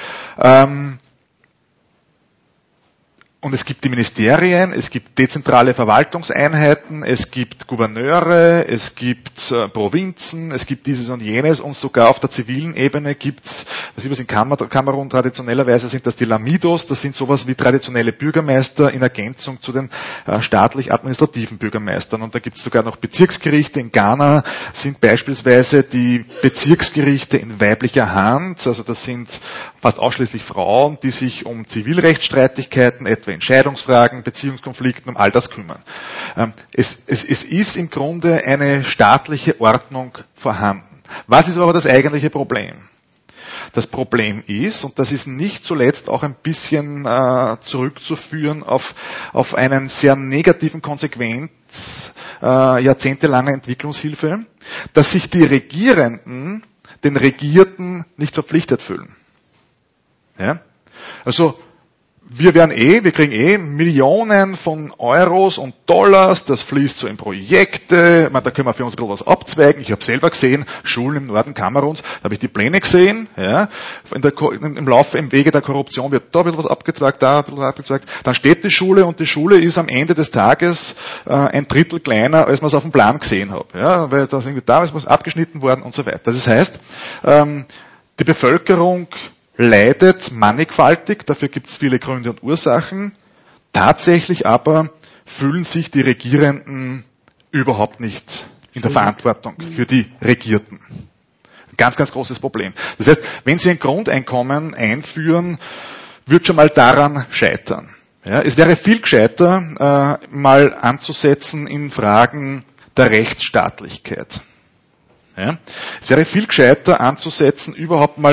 Und es gibt die Ministerien, es gibt dezentrale Verwaltungseinheiten, es gibt Gouverneure, es gibt Provinzen, es gibt dieses und jenes und sogar auf der zivilen Ebene gibt's, was in Kamerun traditionellerweise sind das die Lamidos, das sind sowas wie traditionelle Bürgermeister in Ergänzung zu den staatlich-administrativen Bürgermeistern. Und da gibt's sogar noch Bezirksgerichte. In Ghana sind beispielsweise die Bezirksgerichte in weiblicher Hand, also das sind fast ausschließlich Frauen, die sich um Zivilrechtsstreitigkeiten, etwa Entscheidungsfragen, Beziehungskonflikten, um all das kümmern. Es ist im Grunde eine staatliche Ordnung vorhanden. Was ist aber das eigentliche Problem? Das Problem ist, und das ist nicht zuletzt auch ein bisschen zurückzuführen auf einen sehr negativen Konsequenz jahrzehntelanger Entwicklungshilfe, dass sich die Regierenden den Regierten nicht verpflichtet fühlen. Ja? Also wir kriegen Millionen von Euros und Dollars, das fließt so in Projekte, da können wir für uns ein bisschen was abzweigen. Ich habe selber gesehen, Schulen im Norden Kameruns, da habe ich die Pläne gesehen, ja, im Wege der Korruption wird da ein bisschen was abgezweigt, da ein bisschen abgezweigt. Dann steht die Schule und die Schule ist am Ende des Tages ein Drittel kleiner, als man es auf dem Plan gesehen hat. Ja, weil da ist was abgeschnitten worden und so weiter. Das heißt, die Bevölkerung leidet mannigfaltig, dafür gibt es viele Gründe und Ursachen. Tatsächlich aber fühlen sich die Regierenden überhaupt nicht in der Verantwortung für die Regierten. Ganz, ganz großes Problem. Das heißt, wenn Sie ein Grundeinkommen einführen, wird schon mal daran scheitern. Ja, es wäre viel gescheiter, mal anzusetzen in Fragen der Rechtsstaatlichkeit. Ja, es wäre viel gescheiter anzusetzen, überhaupt mal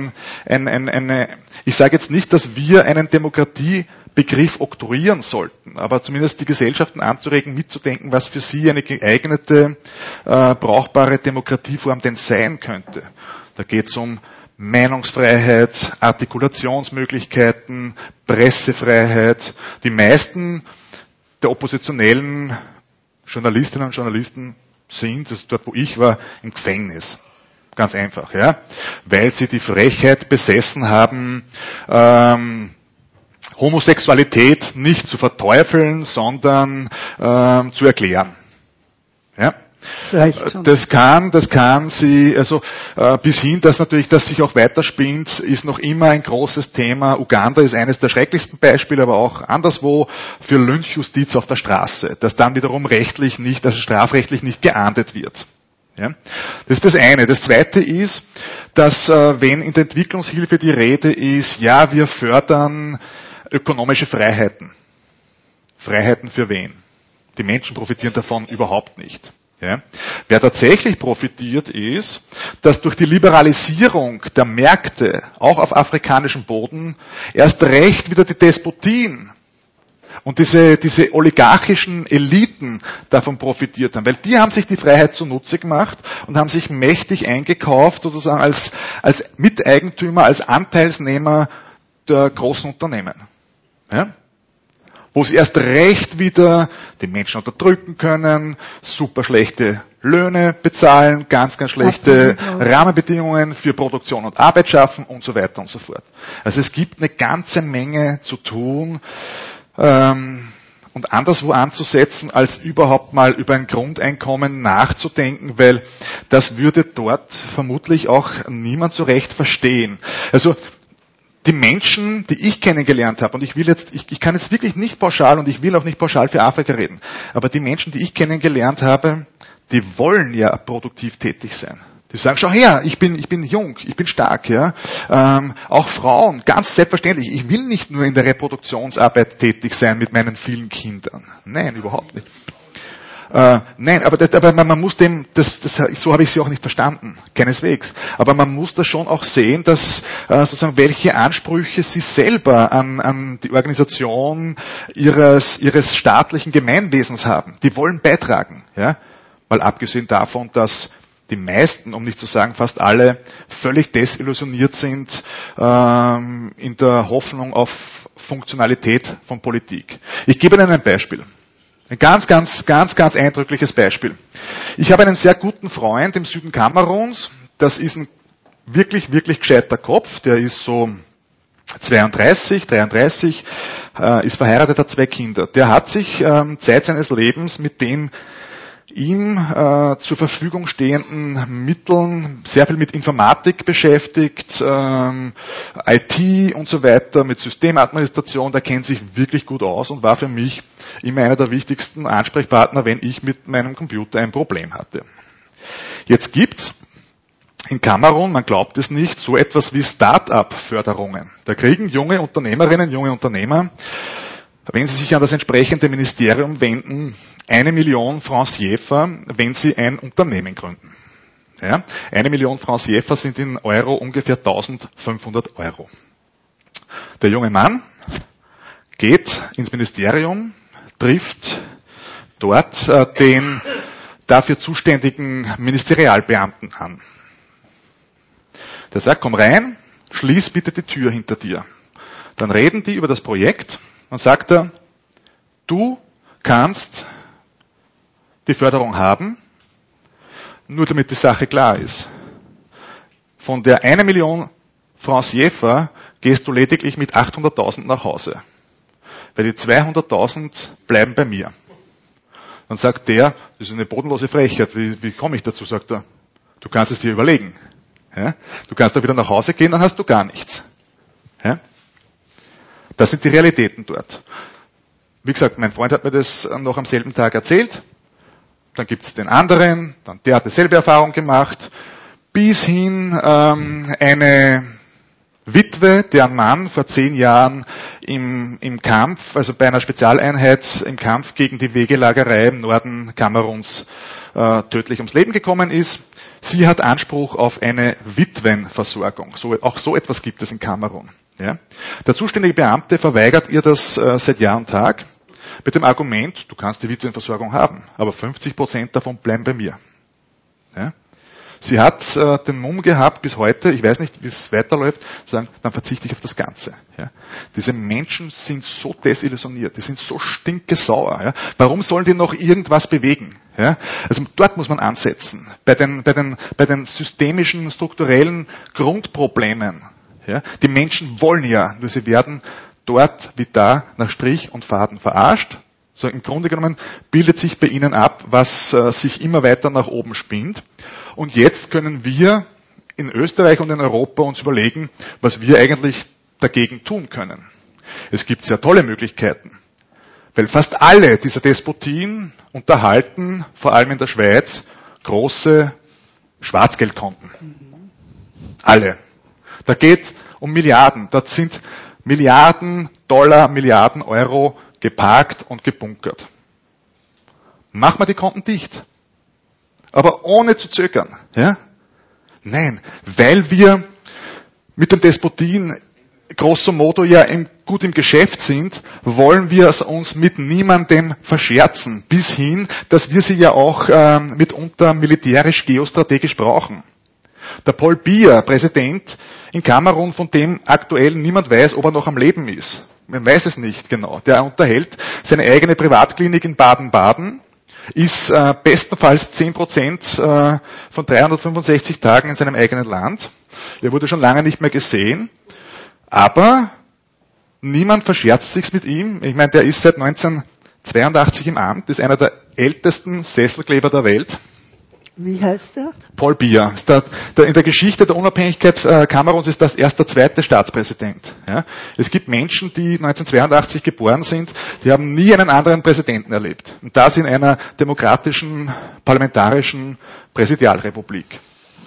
ich sage jetzt nicht, dass wir einen Demokratiebegriff oktroyieren sollten, aber zumindest die Gesellschaften anzuregen, mitzudenken, was für sie eine geeignete, brauchbare Demokratieform denn sein könnte. Da geht es um Meinungsfreiheit, Artikulationsmöglichkeiten, Pressefreiheit. Die meisten der oppositionellen Journalistinnen und Journalisten sind, das ist dort, wo ich war, im Gefängnis. Ganz einfach, ja. Weil sie die Frechheit besessen haben, Homosexualität nicht zu verteufeln, sondern zu erklären. Ja. Das kann sie, also bis hin, dass natürlich das sich auch weiterspinnt, ist noch immer ein großes Thema. Uganda ist eines der schrecklichsten Beispiele, aber auch anderswo für Lynchjustiz auf der Straße, das dann wiederum strafrechtlich nicht geahndet wird. Ja? Das ist das eine. Das zweite ist, dass wenn in der Entwicklungshilfe die Rede ist, ja, wir fördern ökonomische Freiheiten. Freiheiten für wen? Die Menschen profitieren davon überhaupt nicht. Ja. Wer tatsächlich profitiert ist, dass durch die Liberalisierung der Märkte, auch auf afrikanischem Boden, erst recht wieder die Despotien und diese oligarchischen Eliten davon profitiert haben, weil die haben sich die Freiheit zunutze gemacht und haben sich mächtig eingekauft, sozusagen als Miteigentümer, als Anteilsnehmer der großen Unternehmen. Ja. Wo sie erst recht wieder die Menschen unterdrücken können, super schlechte Löhne bezahlen, ganz, ganz schlechte Rahmenbedingungen für Produktion und Arbeit schaffen und so weiter und so fort. Also es gibt eine ganze Menge zu tun und anderswo anzusetzen, als überhaupt mal über ein Grundeinkommen nachzudenken, weil das würde dort vermutlich auch niemand so recht verstehen. Also die Menschen, die ich kennengelernt habe, und ich kann jetzt wirklich nicht pauschal und ich will auch nicht pauschal für Afrika reden, aber die Menschen, die ich kennengelernt habe, die wollen ja produktiv tätig sein. Die sagen, schau her, ich bin jung, ich bin stark, ja. Auch Frauen, ganz selbstverständlich. Ich will nicht nur in der Reproduktionsarbeit tätig sein mit meinen vielen Kindern. Nein, überhaupt nicht. Nein, aber man muss so habe ich sie auch nicht verstanden, keineswegs. Aber man muss da schon auch sehen, dass sozusagen welche Ansprüche sie selber an die Organisation ihres staatlichen Gemeinwesens haben. Die wollen beitragen, ja, mal abgesehen davon, dass die meisten, um nicht zu sagen fast alle, völlig desillusioniert sind in der Hoffnung auf Funktionalität von Politik. Ich gebe Ihnen ein Beispiel. Ein ganz eindrückliches Beispiel. Ich habe einen sehr guten Freund im Süden Kameruns. Das ist ein wirklich gescheiter Kopf. Der ist so 32, 33, ist verheiratet, hat 2 Kinder. Der hat sich Zeit seines Lebens mit dem ihm zur Verfügung stehenden Mitteln sehr viel mit Informatik beschäftigt, IT und so weiter, mit Systemadministration. Der kennt sich wirklich gut aus und war für mich immer einer der wichtigsten Ansprechpartner, wenn ich mit meinem Computer ein Problem hatte. Jetzt gibt's in Kamerun, man glaubt es nicht, so etwas wie Start-up-Förderungen. Da kriegen junge Unternehmerinnen, junge Unternehmer, wenn sie sich an das entsprechende Ministerium wenden, 1 Million Francs CFA, wenn sie ein Unternehmen gründen. Ja, 1 Million Francs CFA sind in Euro ungefähr 1.500 Euro. Der junge Mann geht ins Ministerium, trifft dort den dafür zuständigen Ministerialbeamten an. Der sagt, komm rein, schließ bitte die Tür hinter dir. Dann reden die über das Projekt. Dann sagt er, du kannst die Förderung haben, nur damit die Sache klar ist. Von der 1 Million Francs CFA gehst du lediglich mit 800.000 nach Hause. Weil die 200.000 bleiben bei mir. Dann sagt der, das ist eine bodenlose Frechheit, wie komme ich dazu? Sagt er, du kannst es dir überlegen. Ja? Du kannst da wieder nach Hause gehen, dann hast du gar nichts. Ja? Das sind die Realitäten dort. Wie gesagt, mein Freund hat mir das noch am selben Tag erzählt. Dann gibt es den anderen, der hat dieselbe Erfahrung gemacht. Bis hin eine Witwe, deren Mann vor 10 Jahren im Kampf, also bei einer Spezialeinheit im Kampf gegen die Wegelagerei im Norden Kameruns tödlich ums Leben gekommen ist. Sie hat Anspruch auf eine Witwenversorgung. Auch so etwas gibt es in Kamerun. Ja. Der zuständige Beamte verweigert ihr das seit Jahr und Tag mit dem Argument, du kannst die Witwenversorgung haben, aber 50% davon bleiben bei mir. Ja. Sie hat den Mumm gehabt bis heute, ich weiß nicht, wie es weiterläuft, zu sagen, dann verzichte ich auf das Ganze. Ja. Diese Menschen sind so desillusioniert, die sind so stinkesauer. Ja. Warum sollen die noch irgendwas bewegen? Ja. Also dort muss man ansetzen, bei den systemischen, strukturellen Grundproblemen. Ja. Die Menschen wollen ja, nur sie werden dort wie da nach Strich und Faden verarscht. So im Grunde genommen bildet sich bei ihnen ab, was sich immer weiter nach oben spinnt. Und jetzt können wir in Österreich und in Europa uns überlegen, was wir eigentlich dagegen tun können. Es gibt sehr tolle Möglichkeiten, weil fast alle dieser Despotien unterhalten, vor allem in der Schweiz, große Schwarzgeldkonten. Alle. Da geht um Milliarden. Dort sind Milliarden Dollar, Milliarden Euro geparkt und gebunkert. Machen wir die Konten dicht. Aber ohne zu zögern. Ja? Nein, weil wir mit den Despotien grosso modo ja gut im Geschäft sind, wollen wir es uns mit niemandem verscherzen. Bis hin, dass wir sie ja auch mitunter militärisch, geostrategisch brauchen. Der Paul Biya, Präsident in Kamerun, von dem aktuell niemand weiß, ob er noch am Leben ist. Man weiß es nicht genau. Der unterhält seine eigene Privatklinik in Baden-Baden, ist bestenfalls 10% von 365 Tagen in seinem eigenen Land. Er wurde schon lange nicht mehr gesehen, aber niemand verscherzt sich's mit ihm. Ich meine, der ist seit 1982 im Amt, ist einer der ältesten Sesselkleber der Welt. Wie heißt der? Paul Biya. In der Geschichte der Unabhängigkeit Kameruns ist das erst der zweite Staatspräsident. Ja. Es gibt Menschen, die 1982 geboren sind, die haben nie einen anderen Präsidenten erlebt. Und das in einer demokratischen, parlamentarischen Präsidialrepublik.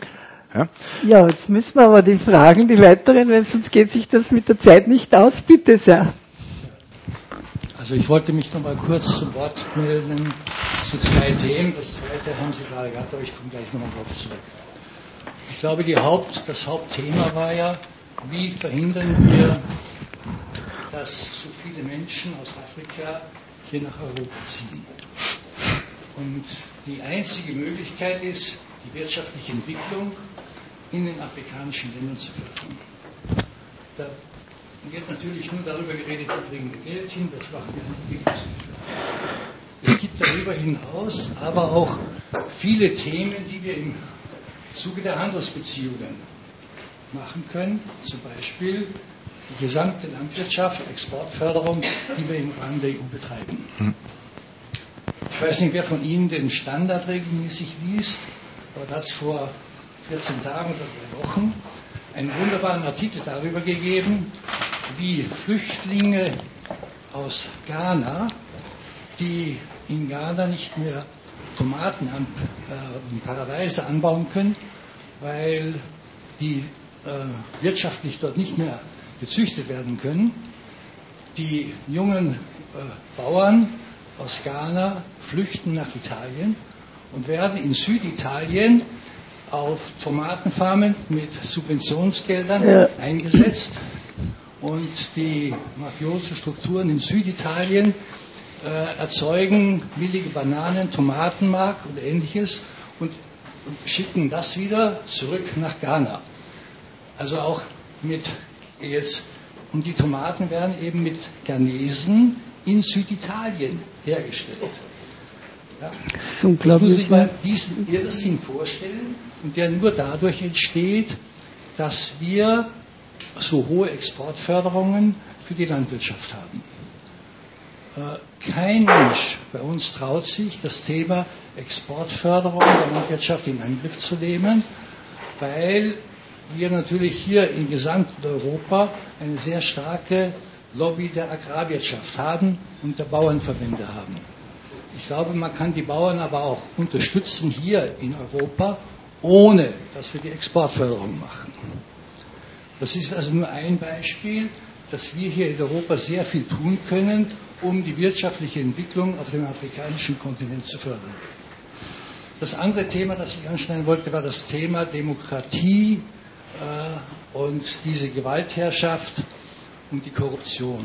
Ja, jetzt müssen wir aber die weiteren, weil sonst geht sich das mit der Zeit nicht aus. Bitte sehr. Also ich wollte mich noch mal kurz zu Wort melden zu zwei Themen. Das zweite haben Sie gerade gehabt, aber ich komme gleich nochmal drauf zurück. Ich glaube, das Hauptthema war ja, wie verhindern wir, dass so viele Menschen aus Afrika hier nach Europa ziehen. Und die einzige Möglichkeit ist, die wirtschaftliche Entwicklung in den afrikanischen Ländern zu fördern. Da wird natürlich nur darüber geredet, wir bringen Geld hin, das machen wir in Entwicklungshilfe. Es gibt darüber hinaus aber auch viele Themen, die wir im Zuge der Handelsbeziehungen machen können, zum Beispiel die gesamte Landwirtschaft, Exportförderung, die wir im Rahmen der EU betreiben. Ich weiß nicht, wer von Ihnen den Standard regelmäßig liest, aber da hat es vor 14 Tagen oder 3 Wochen einen wunderbaren Artikel darüber gegeben, wie Flüchtlinge aus Ghana, die in Ghana nicht mehr Tomaten und Paradeise anbauen können, weil die wirtschaftlich dort nicht mehr gezüchtet werden können. Die jungen Bauern aus Ghana flüchten nach Italien und werden in Süditalien auf Tomatenfarmen mit Subventionsgeldern eingesetzt. Und die mafiosen Strukturen in Süditalien erzeugen billige Bananen, Tomatenmark und Ähnliches und schicken das wieder zurück nach Ghana. Also auch und die Tomaten werden eben mit Ghanesen in Süditalien hergestellt. Ja. Das muss ich mal diesen Irrsinn vorstellen und der nur dadurch entsteht, dass wir so hohe Exportförderungen für die Landwirtschaft haben. Kein Mensch bei uns traut sich, das Thema Exportförderung der Landwirtschaft in Angriff zu nehmen, weil wir natürlich hier in Gesamteuropa eine sehr starke Lobby der Agrarwirtschaft haben und der Bauernverbände haben. Ich glaube, man kann die Bauern aber auch unterstützen hier in Europa, ohne dass wir die Exportförderung machen. Das ist also nur ein Beispiel, dass wir hier in Europa sehr viel tun können, um die wirtschaftliche Entwicklung auf dem afrikanischen Kontinent zu fördern. Das andere Thema, das ich anschneiden wollte, war das Thema Demokratie und diese Gewaltherrschaft und die Korruption.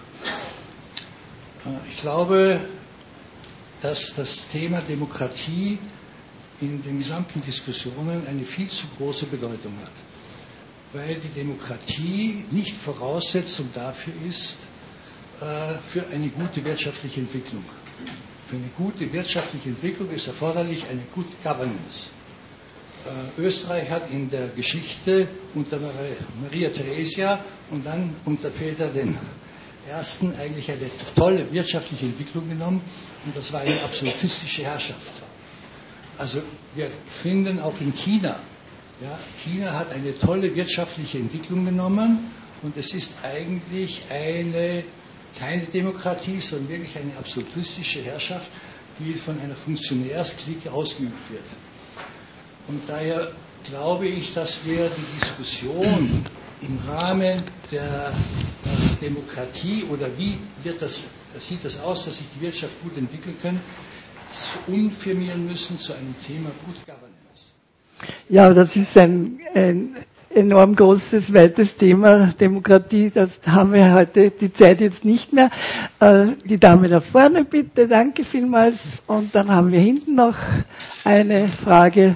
Ich glaube, dass das Thema Demokratie in den gesamten Diskussionen eine viel zu große Bedeutung hat, weil die Demokratie nicht Voraussetzung dafür ist, für eine gute wirtschaftliche Entwicklung. Für eine gute wirtschaftliche Entwicklung ist erforderlich eine Good Governance. Österreich hat in der Geschichte unter Maria Theresia und dann unter Peter I. eigentlich eine tolle wirtschaftliche Entwicklung genommen und das war eine absolutistische Herrschaft. Also wir finden auch in China, China hat eine tolle wirtschaftliche Entwicklung genommen und es ist eigentlich keine Demokratie, sondern wirklich eine absolutistische Herrschaft, die von einer Funktionärsklique ausgeübt wird. Und daher glaube ich, dass wir die Diskussion im Rahmen der Demokratie oder wie sieht das aus, dass sich die Wirtschaft gut entwickeln kann, umfirmieren müssen zu einem Thema Good Governance. Ja, das ist ein enorm großes, weites Thema, Demokratie, das haben wir heute die Zeit jetzt nicht mehr. Die Dame da vorne bitte, danke vielmals. Und dann haben wir hinten noch eine Frage.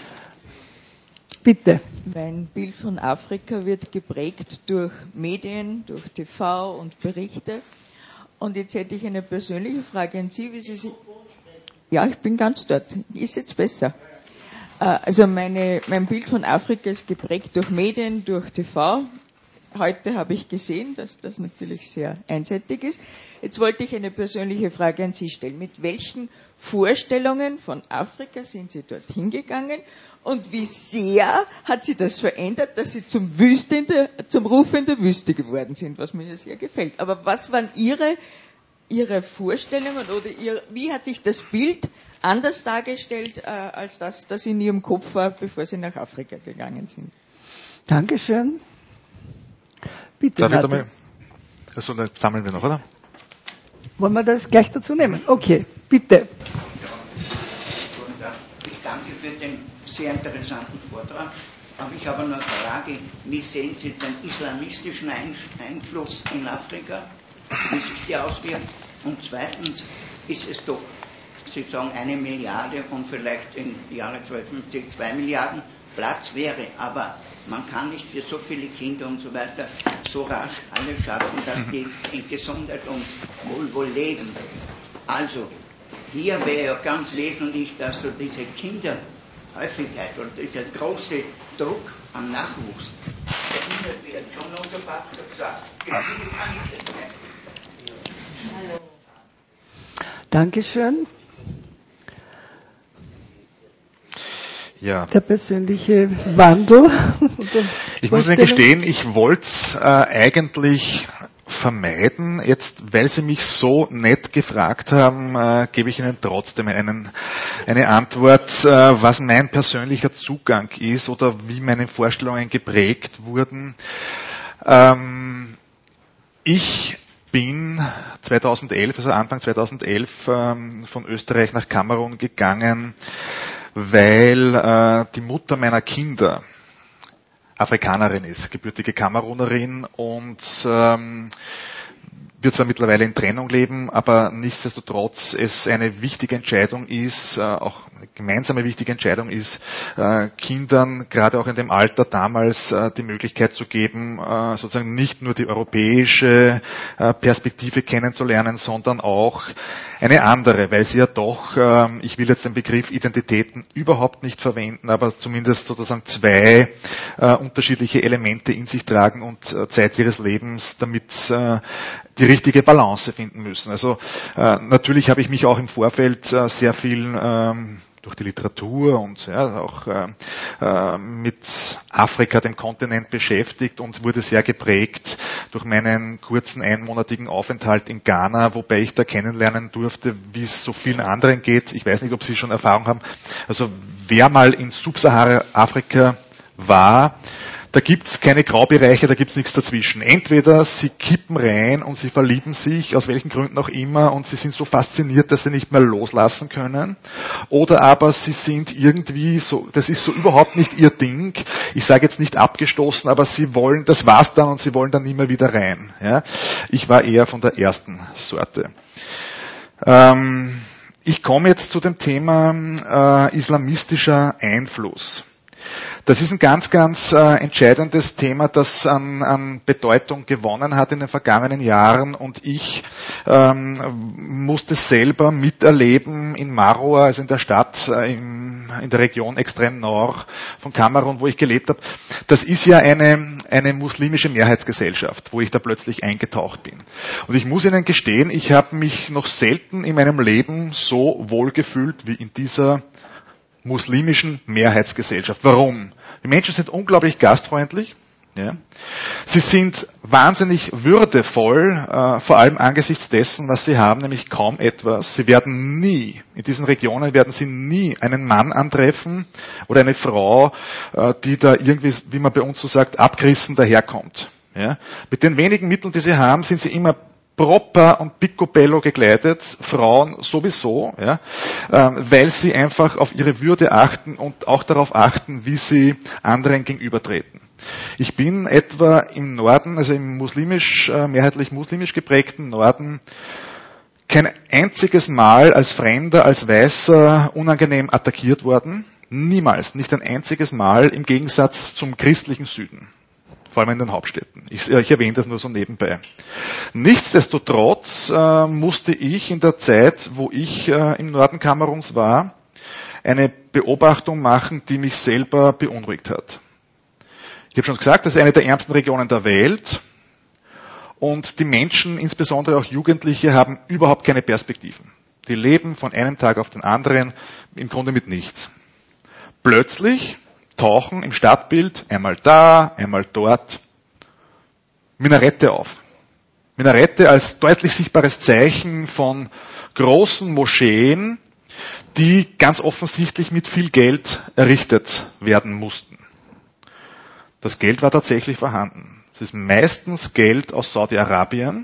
Bitte. Mein Bild von Afrika wird geprägt durch Medien, durch TV und Berichte. Und jetzt hätte ich eine persönliche Frage an Sie, wie Sie sich... Ja, ich bin ganz dort. Ist jetzt besser. Also mein Bild von Afrika ist geprägt durch Medien, durch TV. Heute habe ich gesehen, dass das natürlich sehr einseitig ist. Jetzt wollte ich eine persönliche Frage an Sie stellen. Mit welchen Vorstellungen von Afrika sind Sie dorthin gegangen und wie sehr hat Sie das verändert, dass Sie zum Ruf in der Wüste geworden sind, was mir sehr gefällt. Aber was waren Ihre Vorstellungen oder wie hat sich das Bild anders dargestellt, als das in Ihrem Kopf war, bevor Sie nach Afrika gegangen sind? Dankeschön. Bitte. Darf ich damit? Also, das sammeln wir noch, oder? Wollen wir das gleich dazu nehmen? Okay, bitte. für den sehr interessanten Vortrag. Aber ich habe noch eine Frage, wie sehen Sie den islamistischen Einfluss in Afrika, wie sich der auswirkt? Und zweitens ist es doch, Sie sagen 1 Milliarde und vielleicht im Jahre 2050 2 Milliarden Platz wäre, aber man kann nicht für so viele Kinder und so weiter so rasch alles schaffen, dass die in Gesundheit und Wohl leben. Also, hier wäre ja ganz wesentlich, dass so diese Kinderhäufigkeit oder dieser große Druck am Nachwuchs verhindert wird. Schon unser Pastor gesagt, gefühlt kann ich das nicht. Dankeschön. Ja. Der persönliche Wandel. Ich muss Ihnen gestehen, ich wollte es eigentlich vermeiden. Jetzt, weil Sie mich so nett gefragt haben, gebe ich Ihnen trotzdem eine Antwort, was mein persönlicher Zugang ist oder wie meine Vorstellungen geprägt wurden. Ich bin 2011, also Anfang 2011, von Österreich nach Kamerun gegangen, weil die Mutter meiner Kinder Afrikanerin ist, gebürtige Kamerunerin und wir zwar mittlerweile in Trennung leben, aber nichtsdestotrotz es eine wichtige Entscheidung ist, auch eine gemeinsame wichtige Entscheidung ist, Kindern gerade auch in dem Alter damals die Möglichkeit zu geben, sozusagen nicht nur die europäische Perspektive kennenzulernen, sondern auch eine andere, weil sie ja doch, ich will jetzt den Begriff Identitäten überhaupt nicht verwenden, aber zumindest sozusagen 2 unterschiedliche Elemente in sich tragen und Zeit ihres Lebens damit die richtige Balance finden müssen. Also natürlich habe ich mich auch im Vorfeld sehr viel durch die Literatur und auch mit Afrika, dem Kontinent, beschäftigt und wurde sehr geprägt durch meinen kurzen einmonatigen Aufenthalt in Ghana, wobei ich da kennenlernen durfte, wie es so vielen anderen geht. Ich weiß nicht, ob Sie schon Erfahrung haben. Also wer mal in Subsahara-Afrika war, da gibt's keine Graubereiche, da gibt's nichts dazwischen. Entweder sie kippen rein und sie verlieben sich, aus welchen Gründen auch immer, und sie sind so fasziniert, dass sie nicht mehr loslassen können. Oder aber sie sind irgendwie so, das ist so überhaupt nicht ihr Ding. Ich sage jetzt nicht abgestoßen, aber sie wollen, das war's dann und sie wollen dann nie mehr wieder rein. Ja? Ich war eher von der ersten Sorte. Ich komme jetzt zu dem Thema islamistischer Einfluss. Das ist ein ganz, ganz entscheidendes Thema, das an Bedeutung gewonnen hat in den vergangenen Jahren, und ich musste selber miterleben in Maroa, also in der Stadt in der Region extrem Nord von Kamerun, wo ich gelebt habe. Das ist ja eine muslimische Mehrheitsgesellschaft, wo ich da plötzlich eingetaucht bin. Und ich muss Ihnen gestehen, ich habe mich noch selten in meinem Leben so wohl gefühlt wie in dieser muslimischen Mehrheitsgesellschaft. Warum? Die Menschen sind unglaublich gastfreundlich. Ja. Sie sind wahnsinnig würdevoll, vor allem angesichts dessen, was sie haben, nämlich kaum etwas. Sie werden nie, in diesen Regionen werden sie nie einen Mann antreffen oder eine Frau, die da irgendwie, wie man bei uns so sagt, abgerissen daherkommt. Ja. Mit den wenigen Mitteln, die sie haben, sind sie immer proper und picobello gekleidet, Frauen sowieso, ja, weil sie einfach auf ihre Würde achten und auch darauf achten, wie sie anderen gegenübertreten. Ich bin etwa im Norden, also im mehrheitlich muslimisch geprägten Norden, kein einziges Mal als Fremder, als Weißer unangenehm attackiert worden. Niemals, nicht ein einziges Mal, im Gegensatz zum christlichen Süden. Vor allem in den Hauptstädten. Ich erwähne das nur so nebenbei. Nichtsdestotrotz musste ich in der Zeit, wo ich im Norden Kameruns war, eine Beobachtung machen, die mich selber beunruhigt hat. Ich habe schon gesagt, das ist eine der ärmsten Regionen der Welt, und die Menschen, insbesondere auch Jugendliche, haben überhaupt keine Perspektiven. Die leben von einem Tag auf den anderen im Grunde mit nichts. Plötzlich tauchen im Stadtbild einmal da, einmal dort Minarette auf. Minarette als deutlich sichtbares Zeichen von großen Moscheen, die ganz offensichtlich mit viel Geld errichtet werden mussten. Das Geld war tatsächlich vorhanden. Es ist meistens Geld aus Saudi-Arabien,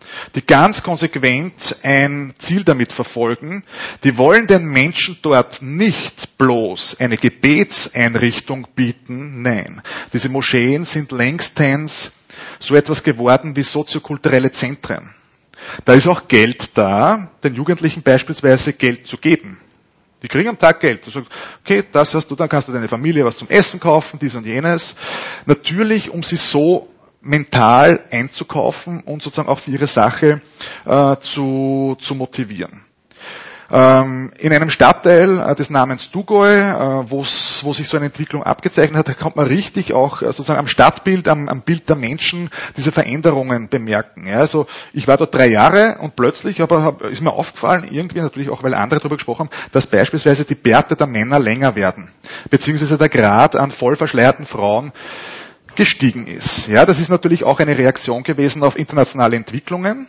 die ganz konsequent ein Ziel damit verfolgen. Die wollen den Menschen dort nicht bloß eine Gebetseinrichtung bieten, nein. Diese Moscheen sind längstens so etwas geworden wie soziokulturelle Zentren. Da ist auch Geld da, den Jugendlichen beispielsweise Geld zu geben. Die kriegen am Tag Geld. Du sagst, okay, das hast du, dann kannst du deine Familie was zum Essen kaufen, dies und jenes. Natürlich, um sie so mental einzukaufen und sozusagen auch für ihre Sache zu motivieren. In einem Stadtteil des Namens Dugoi, wo sich so eine Entwicklung abgezeichnet hat, da kann man richtig auch sozusagen am Stadtbild, am Bild der Menschen diese Veränderungen bemerken. Ja, also ich war dort 3 Jahre und plötzlich ist mir aufgefallen, irgendwie natürlich auch, weil andere darüber gesprochen haben, dass beispielsweise die Bärte der Männer länger werden, beziehungsweise der Grad an voll verschleierten Frauen gestiegen ist. Ja, das ist natürlich auch eine Reaktion gewesen auf internationale Entwicklungen.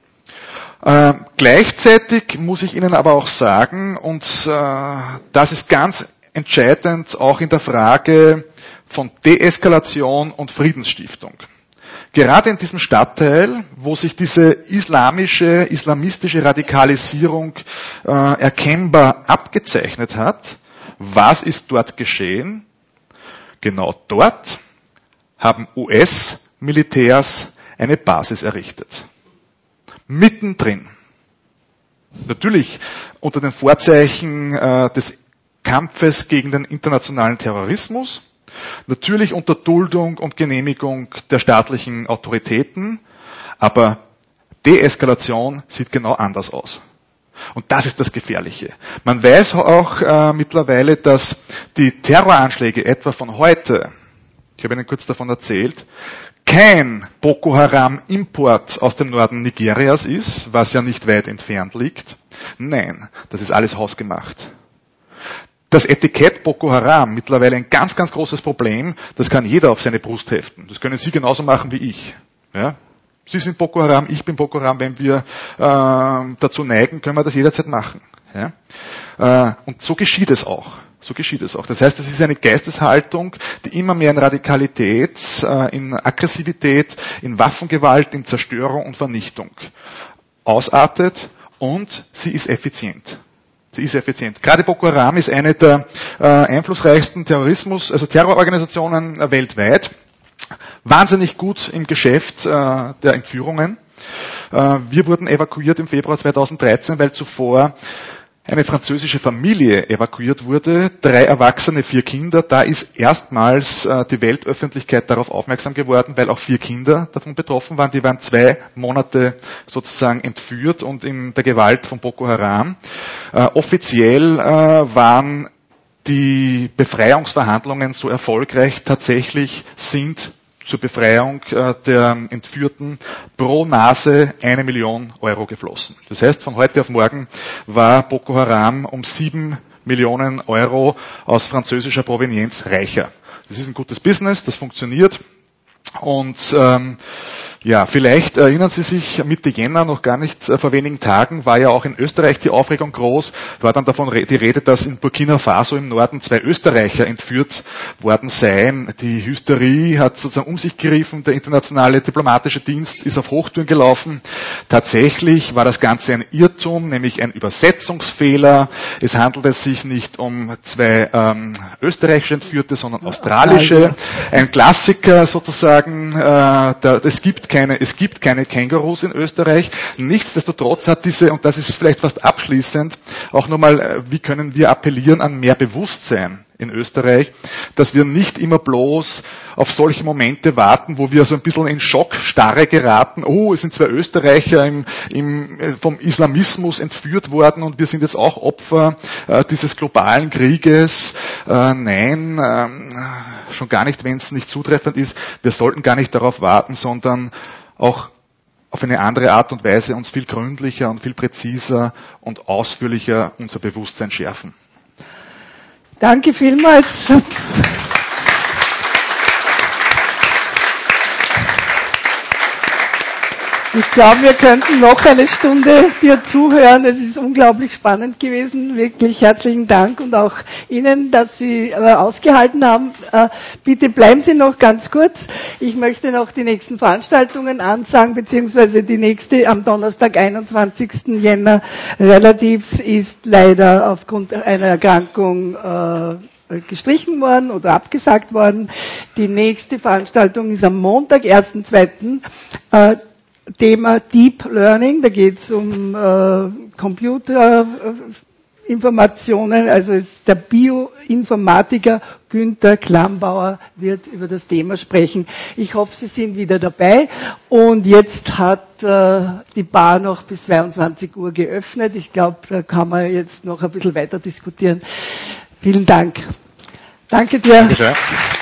Gleichzeitig muss ich Ihnen aber auch sagen, und das ist ganz entscheidend auch in der Frage von Deeskalation und Friedensstiftung. Gerade in diesem Stadtteil, wo sich diese islamistische Radikalisierung erkennbar abgezeichnet hat, was ist dort geschehen? Genau dort haben US-Militärs eine Basis errichtet. Mittendrin. Natürlich unter den Vorzeichen des Kampfes gegen den internationalen Terrorismus, natürlich unter Duldung und Genehmigung der staatlichen Autoritäten, aber Deeskalation sieht genau anders aus. Und das ist das Gefährliche. Man weiß auch mittlerweile, dass die Terroranschläge etwa von heute, ich habe Ihnen kurz davon erzählt, kein Boko Haram Import aus dem Norden Nigerias ist, was ja nicht weit entfernt liegt. Nein, das ist alles hausgemacht. Das Etikett Boko Haram, mittlerweile ein ganz, ganz großes Problem, das kann jeder auf seine Brust heften. Das können Sie genauso machen wie ich. Ja? Sie sind Boko Haram, ich bin Boko Haram. Wenn wir dazu neigen, können wir das jederzeit machen. Ja? Und so geschieht es auch. So geschieht es auch. Das heißt, es ist eine Geisteshaltung, die immer mehr in Radikalität, in Aggressivität, in Waffengewalt, in Zerstörung und Vernichtung ausartet, und sie ist effizient. Sie ist effizient. Gerade Boko Haram ist eine der einflussreichsten Terrororganisationen weltweit. Wahnsinnig gut im Geschäft der Entführungen. Wir wurden evakuiert im Februar 2013, weil zuvor eine französische Familie evakuiert wurde, 3 Erwachsene, 4 Kinder. Da ist erstmals die Weltöffentlichkeit darauf aufmerksam geworden, weil auch 4 Kinder davon betroffen waren. Die waren 2 Monate sozusagen entführt und in der Gewalt von Boko Haram. Offiziell waren die Befreiungsverhandlungen so erfolgreich tatsächlich sind zur Befreiung der Entführten pro Nase 1 Million Euro geflossen. Das heißt, von heute auf morgen war Boko Haram um 7 Millionen Euro aus französischer Provenienz reicher. Das ist ein gutes Business, das funktioniert. Und ja, vielleicht erinnern Sie sich, Mitte Jänner, noch gar nicht vor wenigen Tagen, war ja auch in Österreich die Aufregung groß. Da war dann davon die Rede, dass in Burkina Faso im Norden 2 Österreicher entführt worden seien. Die Hysterie hat sozusagen um sich gegriffen. Der internationale diplomatische Dienst ist auf Hochtouren gelaufen. Tatsächlich war das Ganze ein Irrtum, nämlich ein Übersetzungsfehler. Es handelte sich nicht um 2 österreichische Entführte, sondern australische. Ein Klassiker sozusagen. Es gibt keine Kängurus in Österreich. Nichtsdestotrotz hat diese, und das ist vielleicht fast abschließend, auch nochmal, wie können wir appellieren an mehr Bewusstsein in Österreich, dass wir nicht immer bloß auf solche Momente warten, wo wir so ein bisschen in Schockstarre geraten. Oh, es sind 2 Österreicher vom Islamismus entführt worden und wir sind jetzt auch Opfer dieses globalen Krieges. Nein, schon gar nicht, wenn es nicht zutreffend ist. Wir sollten gar nicht darauf warten, sondern auch auf eine andere Art und Weise uns viel gründlicher und viel präziser und ausführlicher unser Bewusstsein schärfen. Danke vielmals. Ich glaube, wir könnten noch eine Stunde dir zuhören. Es ist unglaublich spannend gewesen. Wirklich herzlichen Dank und auch Ihnen, dass Sie ausgehalten haben. Bitte bleiben Sie noch ganz kurz. Ich möchte noch die nächsten Veranstaltungen ansagen, beziehungsweise die nächste am Donnerstag, 21. Jänner. Relatives ist leider aufgrund einer Erkrankung gestrichen worden oder abgesagt worden. Die nächste Veranstaltung ist am Montag, 1.2. Thema Deep Learning. Da geht es um Computerinformationen. Also ist der Bioinformatiker Günther Klambauer wird über das Thema sprechen. Ich hoffe, Sie sind wieder dabei. Und jetzt hat die Bar noch bis 22 Uhr geöffnet. Ich glaube, da kann man jetzt noch ein bisschen weiter diskutieren. Vielen Dank. Danke dir. Danke sehr.